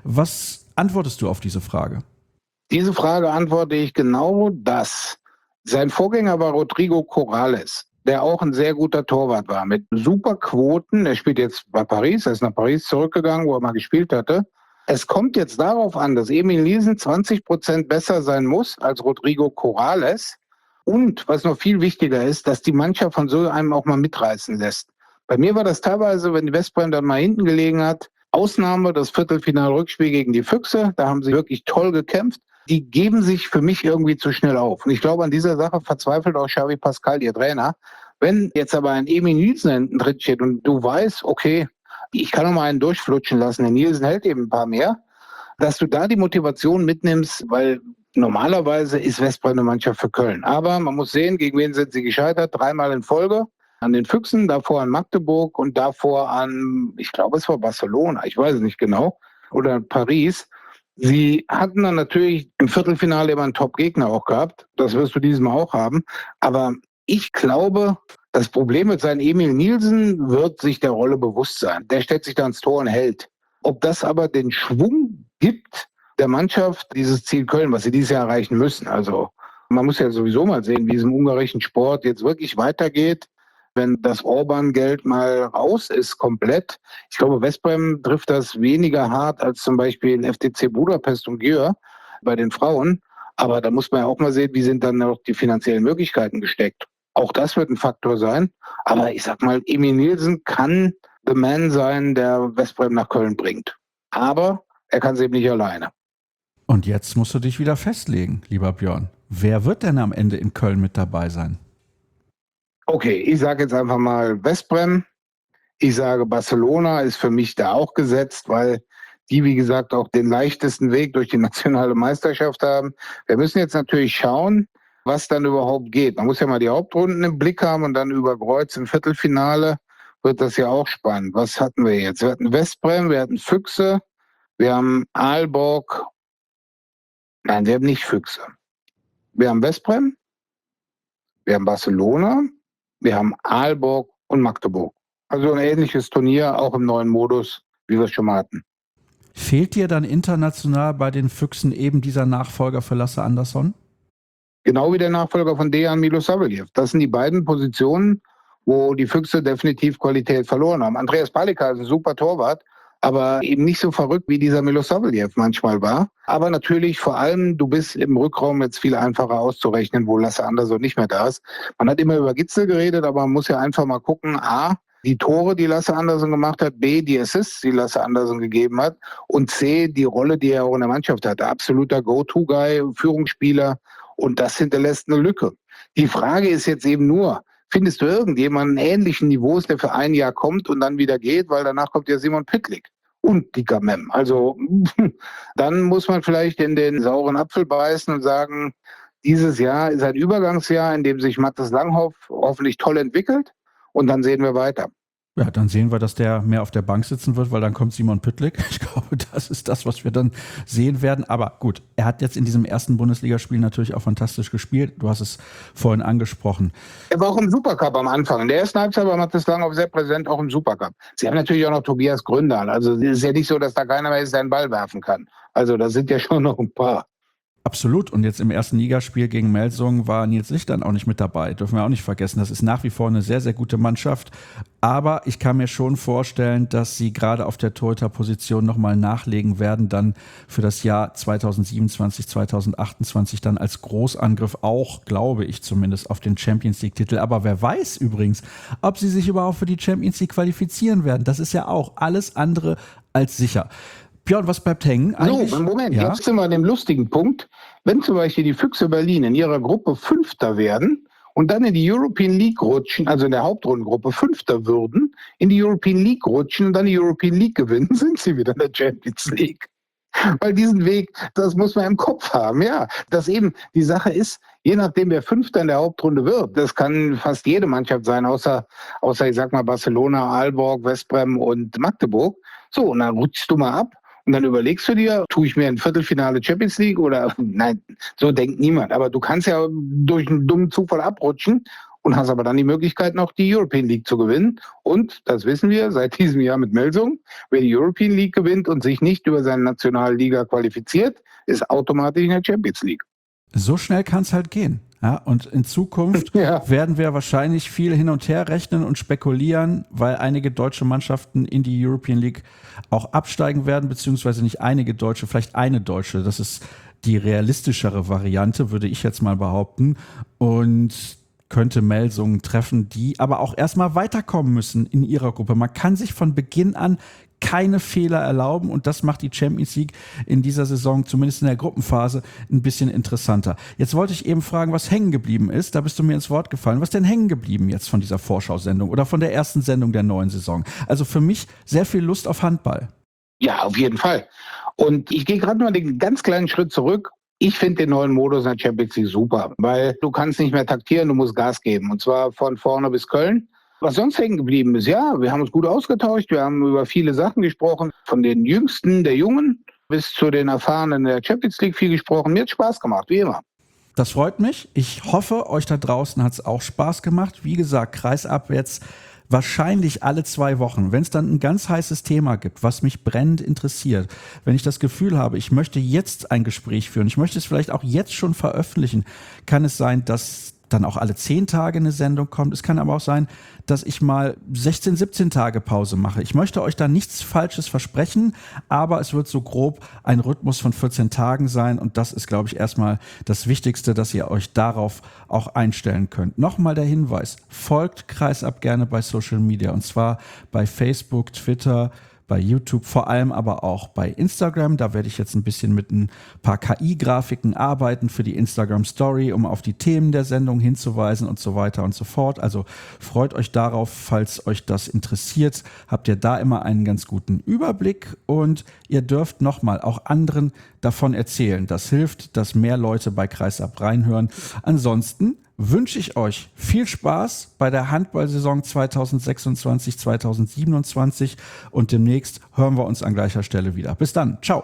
Speaker 2: Was antwortest du auf diese Frage?
Speaker 3: Diese Frage antworte ich genau das. Sein Vorgänger war Rodrigo Corrales, der auch ein sehr guter Torwart war, mit super Quoten. Er spielt jetzt bei Paris, er ist nach Paris zurückgegangen, wo er mal gespielt hatte. Es kommt jetzt darauf an, dass Emil Nielsen zwanzig Prozent besser sein muss als Rodrigo Corrales. Und was noch viel wichtiger ist, dass die Mannschaft von so einem auch mal mitreißen lässt. Bei mir war das teilweise, wenn die Vesprem dann mal hinten gelegen hat, Ausnahme das Viertelfinal-Rückspiel gegen die Füchse. Da haben sie wirklich toll gekämpft. Die geben sich für mich irgendwie zu schnell auf. Und ich glaube, an dieser Sache verzweifelt auch Xavi Pascal, ihr Trainer. Wenn jetzt aber ein Emil Nielsen hinten drin steht und du weißt, okay, ich kann noch mal einen durchflutschen lassen, der Nielsen hält eben ein paar mehr, dass du da die Motivation mitnimmst, weil normalerweise ist Vesprem eine Mannschaft für Köln. Aber man muss sehen, gegen wen sind sie gescheitert? Dreimal in Folge. An den Füchsen, davor an Magdeburg und davor an, ich glaube, es war Barcelona, ich weiß es nicht genau, oder Paris. Sie hatten dann natürlich im Viertelfinale immer einen Top-Gegner auch gehabt. Das wirst du diesem auch haben. Aber ich glaube, das Problem mit seinem Emil Nielsen wird sich der Rolle bewusst sein. Der stellt sich da ins Tor und hält. Ob das aber den Schwung gibt, der Mannschaft dieses Ziel Köln, was sie dieses Jahr erreichen müssen. Also man muss ja sowieso mal sehen, wie es im ungarischen Sport jetzt wirklich weitergeht, wenn das Orban-Geld mal raus ist komplett. Ich glaube, Vesprem trifft das weniger hart als zum Beispiel F C Budapest und Győr bei den Frauen. Aber da muss man ja auch mal sehen, wie sind dann noch die finanziellen Möglichkeiten gesteckt. Auch das wird ein Faktor sein. Aber ich sag mal, Emil Nielsen kann the man sein, der Vesprem nach Köln bringt. Aber er kann es eben nicht alleine.
Speaker 2: Und jetzt musst du dich wieder festlegen, lieber Björn. Wer wird denn am Ende in Köln mit dabei sein?
Speaker 3: Okay, ich sage jetzt einfach mal Vesprem. Ich sage, Barcelona ist für mich da auch gesetzt, weil die, wie gesagt, auch den leichtesten Weg durch die nationale Meisterschaft haben. Wir müssen jetzt natürlich schauen, was dann überhaupt geht. Man muss ja mal die Hauptrunden im Blick haben und dann über Kreuz im Viertelfinale wird das ja auch spannend. Was hatten wir jetzt? Wir hatten Westbrem, wir hatten Füchse, wir haben Aalborg. Nein, wir haben nicht Füchse. Wir haben Westbrem, wir haben Barcelona, wir haben Aalborg und Magdeburg. Also ein ähnliches Turnier, auch im neuen Modus, wie wir es schon mal hatten.
Speaker 2: Fehlt dir dann international bei den Füchsen eben dieser Nachfolger für Lasse Andersson?
Speaker 3: Genau wie der Nachfolger von Dejan Milosavljev. Das sind die beiden Positionen, wo die Füchse definitiv Qualität verloren haben. Andreas Palika ist ein super Torwart, aber eben nicht so verrückt, wie dieser Milosavljev manchmal war. Aber natürlich vor allem, du bist im Rückraum jetzt viel einfacher auszurechnen, wo Lasse Andersson nicht mehr da ist. Man hat immer über Gitzel geredet, aber man muss ja einfach mal gucken, A, die Tore, die Lasse Andersson gemacht hat, B, die Assists, die Lasse Andersson gegeben hat und C, die Rolle, die er auch in der Mannschaft hatte. Absoluter Go-To-Guy, Führungsspieler und das hinterlässt eine Lücke. Die Frage ist jetzt eben nur, findest du irgendjemanden ähnlichen Niveaus, der für ein Jahr kommt und dann wieder geht, weil danach kommt ja Simon Pytlik und die Gamem. Also dann muss man vielleicht in den sauren Apfel beißen und sagen, dieses Jahr ist ein Übergangsjahr, in dem sich Mathis Langhoff hoffentlich toll entwickelt. Und dann sehen wir weiter.
Speaker 2: Ja, dann sehen wir, dass der mehr auf der Bank sitzen wird, weil dann kommt Simon Pytlik. Ich glaube, das ist das, was wir dann sehen werden. Aber gut, er hat jetzt in diesem ersten Bundesligaspiel natürlich auch fantastisch gespielt. Du hast es vorhin angesprochen.
Speaker 3: Er war auch im Supercup am Anfang. In der ersten Halbzeit war Mathis Langhoff sehr präsent, auch im Supercup. Sie haben natürlich auch noch Tobias Gründal. Also es ist ja nicht so, dass da keiner mehr ist, der einen Ball werfen kann. Also da sind ja schon noch ein paar.
Speaker 2: Absolut. Und jetzt im ersten Ligaspiel gegen Melsungen war Nils Lichtern auch nicht mit dabei. Dürfen wir auch nicht vergessen. Das ist nach wie vor eine sehr, sehr gute Mannschaft. Aber ich kann mir schon vorstellen, dass sie gerade auf der Torhüterposition nochmal nachlegen werden, dann für das Jahr zweitausendsiebenundzwanzig, zweitausendachtundzwanzig dann als Großangriff auch, glaube ich zumindest, auf den Champions-League-Titel. Aber wer weiß übrigens, ob sie sich überhaupt für die Champions League qualifizieren werden. Das ist ja auch alles andere als sicher. Björn, was bleibt hängen eigentlich?
Speaker 3: So, Moment,
Speaker 2: ja?
Speaker 3: Jetzt sind wir an dem lustigen Punkt. Wenn zum Beispiel die Füchse Berlin in ihrer Gruppe Fünfter werden und dann in die European League rutschen, also in der Hauptrundengruppe Fünfter würden, in die European League rutschen und dann die European League gewinnen, sind sie wieder in der Champions League. Weil diesen Weg, das muss man im Kopf haben, ja. Dass eben die Sache ist, je nachdem wer Fünfter in der Hauptrunde wird, das kann fast jede Mannschaft sein, außer, außer ich sag mal Barcelona, Aalborg, Westbrem und Magdeburg. So, und dann rutschst du mal ab. Und dann überlegst du dir, tue ich mir ein Viertelfinale Champions League oder, nein, so denkt niemand. Aber du kannst ja durch einen dummen Zufall abrutschen und hast aber dann die Möglichkeit, noch die European League zu gewinnen. Und, das wissen wir seit diesem Jahr mit Melsungen, wer die European League gewinnt und sich nicht über seine Nationalliga qualifiziert, ist automatisch in der Champions League.
Speaker 2: So schnell kann es halt gehen. Ja, und in Zukunft ja. werden wir wahrscheinlich viel hin und her rechnen und spekulieren, weil einige deutsche Mannschaften in die European League auch absteigen werden, beziehungsweise nicht einige deutsche, vielleicht eine deutsche. Das ist die realistischere Variante, würde ich jetzt mal behaupten. Und könnte Melsungen treffen, die aber auch erstmal weiterkommen müssen in ihrer Gruppe. Man kann sich von Beginn an keine Fehler erlauben und das macht die Champions League in dieser Saison, zumindest in der Gruppenphase, ein bisschen interessanter. Jetzt wollte ich eben fragen, was hängen geblieben ist. Da bist du mir ins Wort gefallen. Was ist denn hängen geblieben jetzt von dieser Vorschau-Sendung oder von der ersten Sendung der neuen Saison? Also für mich sehr viel Lust auf Handball.
Speaker 3: Ja, auf jeden Fall. Und ich gehe gerade mal den ganz kleinen Schritt zurück. Ich finde den neuen Modus in der Champions League super, weil du kannst nicht mehr taktieren, du musst Gas geben. Und zwar von vorne bis Köln. Was sonst hängen geblieben ist, ja, wir haben uns gut ausgetauscht, wir haben über viele Sachen gesprochen, von den Jüngsten der Jungen bis zu den Erfahrenen der Champions League viel gesprochen. Mir hat Spaß gemacht, wie immer.
Speaker 2: Das freut mich. Ich hoffe, euch da draußen hat es auch Spaß gemacht. Wie gesagt, Kreisab jetzt wahrscheinlich alle zwei Wochen, wenn es dann ein ganz heißes Thema gibt, was mich brennend interessiert, wenn ich das Gefühl habe, ich möchte jetzt ein Gespräch führen, ich möchte es vielleicht auch jetzt schon veröffentlichen, kann es sein, dass dann auch alle zehn Tage eine Sendung kommt. Es kann aber auch sein, dass ich mal sechzehn, siebzehn Tage Pause mache. Ich möchte euch da nichts Falsches versprechen, aber es wird so grob ein Rhythmus von vierzehn Tagen sein und das ist, glaube ich, erstmal das Wichtigste, dass ihr euch darauf auch einstellen könnt. Nochmal der Hinweis, folgt Kreisab gerne bei Social Media und zwar bei Facebook, Twitter, bei YouTube, vor allem aber auch bei Instagram. Da werde ich jetzt ein bisschen mit ein paar K I-Grafiken arbeiten für die Instagram-Story, um auf die Themen der Sendung hinzuweisen und so weiter und so fort. Also freut euch darauf, falls euch das interessiert. Habt ihr da immer einen ganz guten Überblick und ihr dürft nochmal auch anderen davon erzählen. Das hilft, dass mehr Leute bei Kreisab reinhören. Ansonsten wünsche ich euch viel Spaß bei der Handballsaison zweitausendsechsundzwanzig zweitausendsiebenundzwanzig und demnächst hören wir uns an gleicher Stelle wieder. Bis dann. Ciao.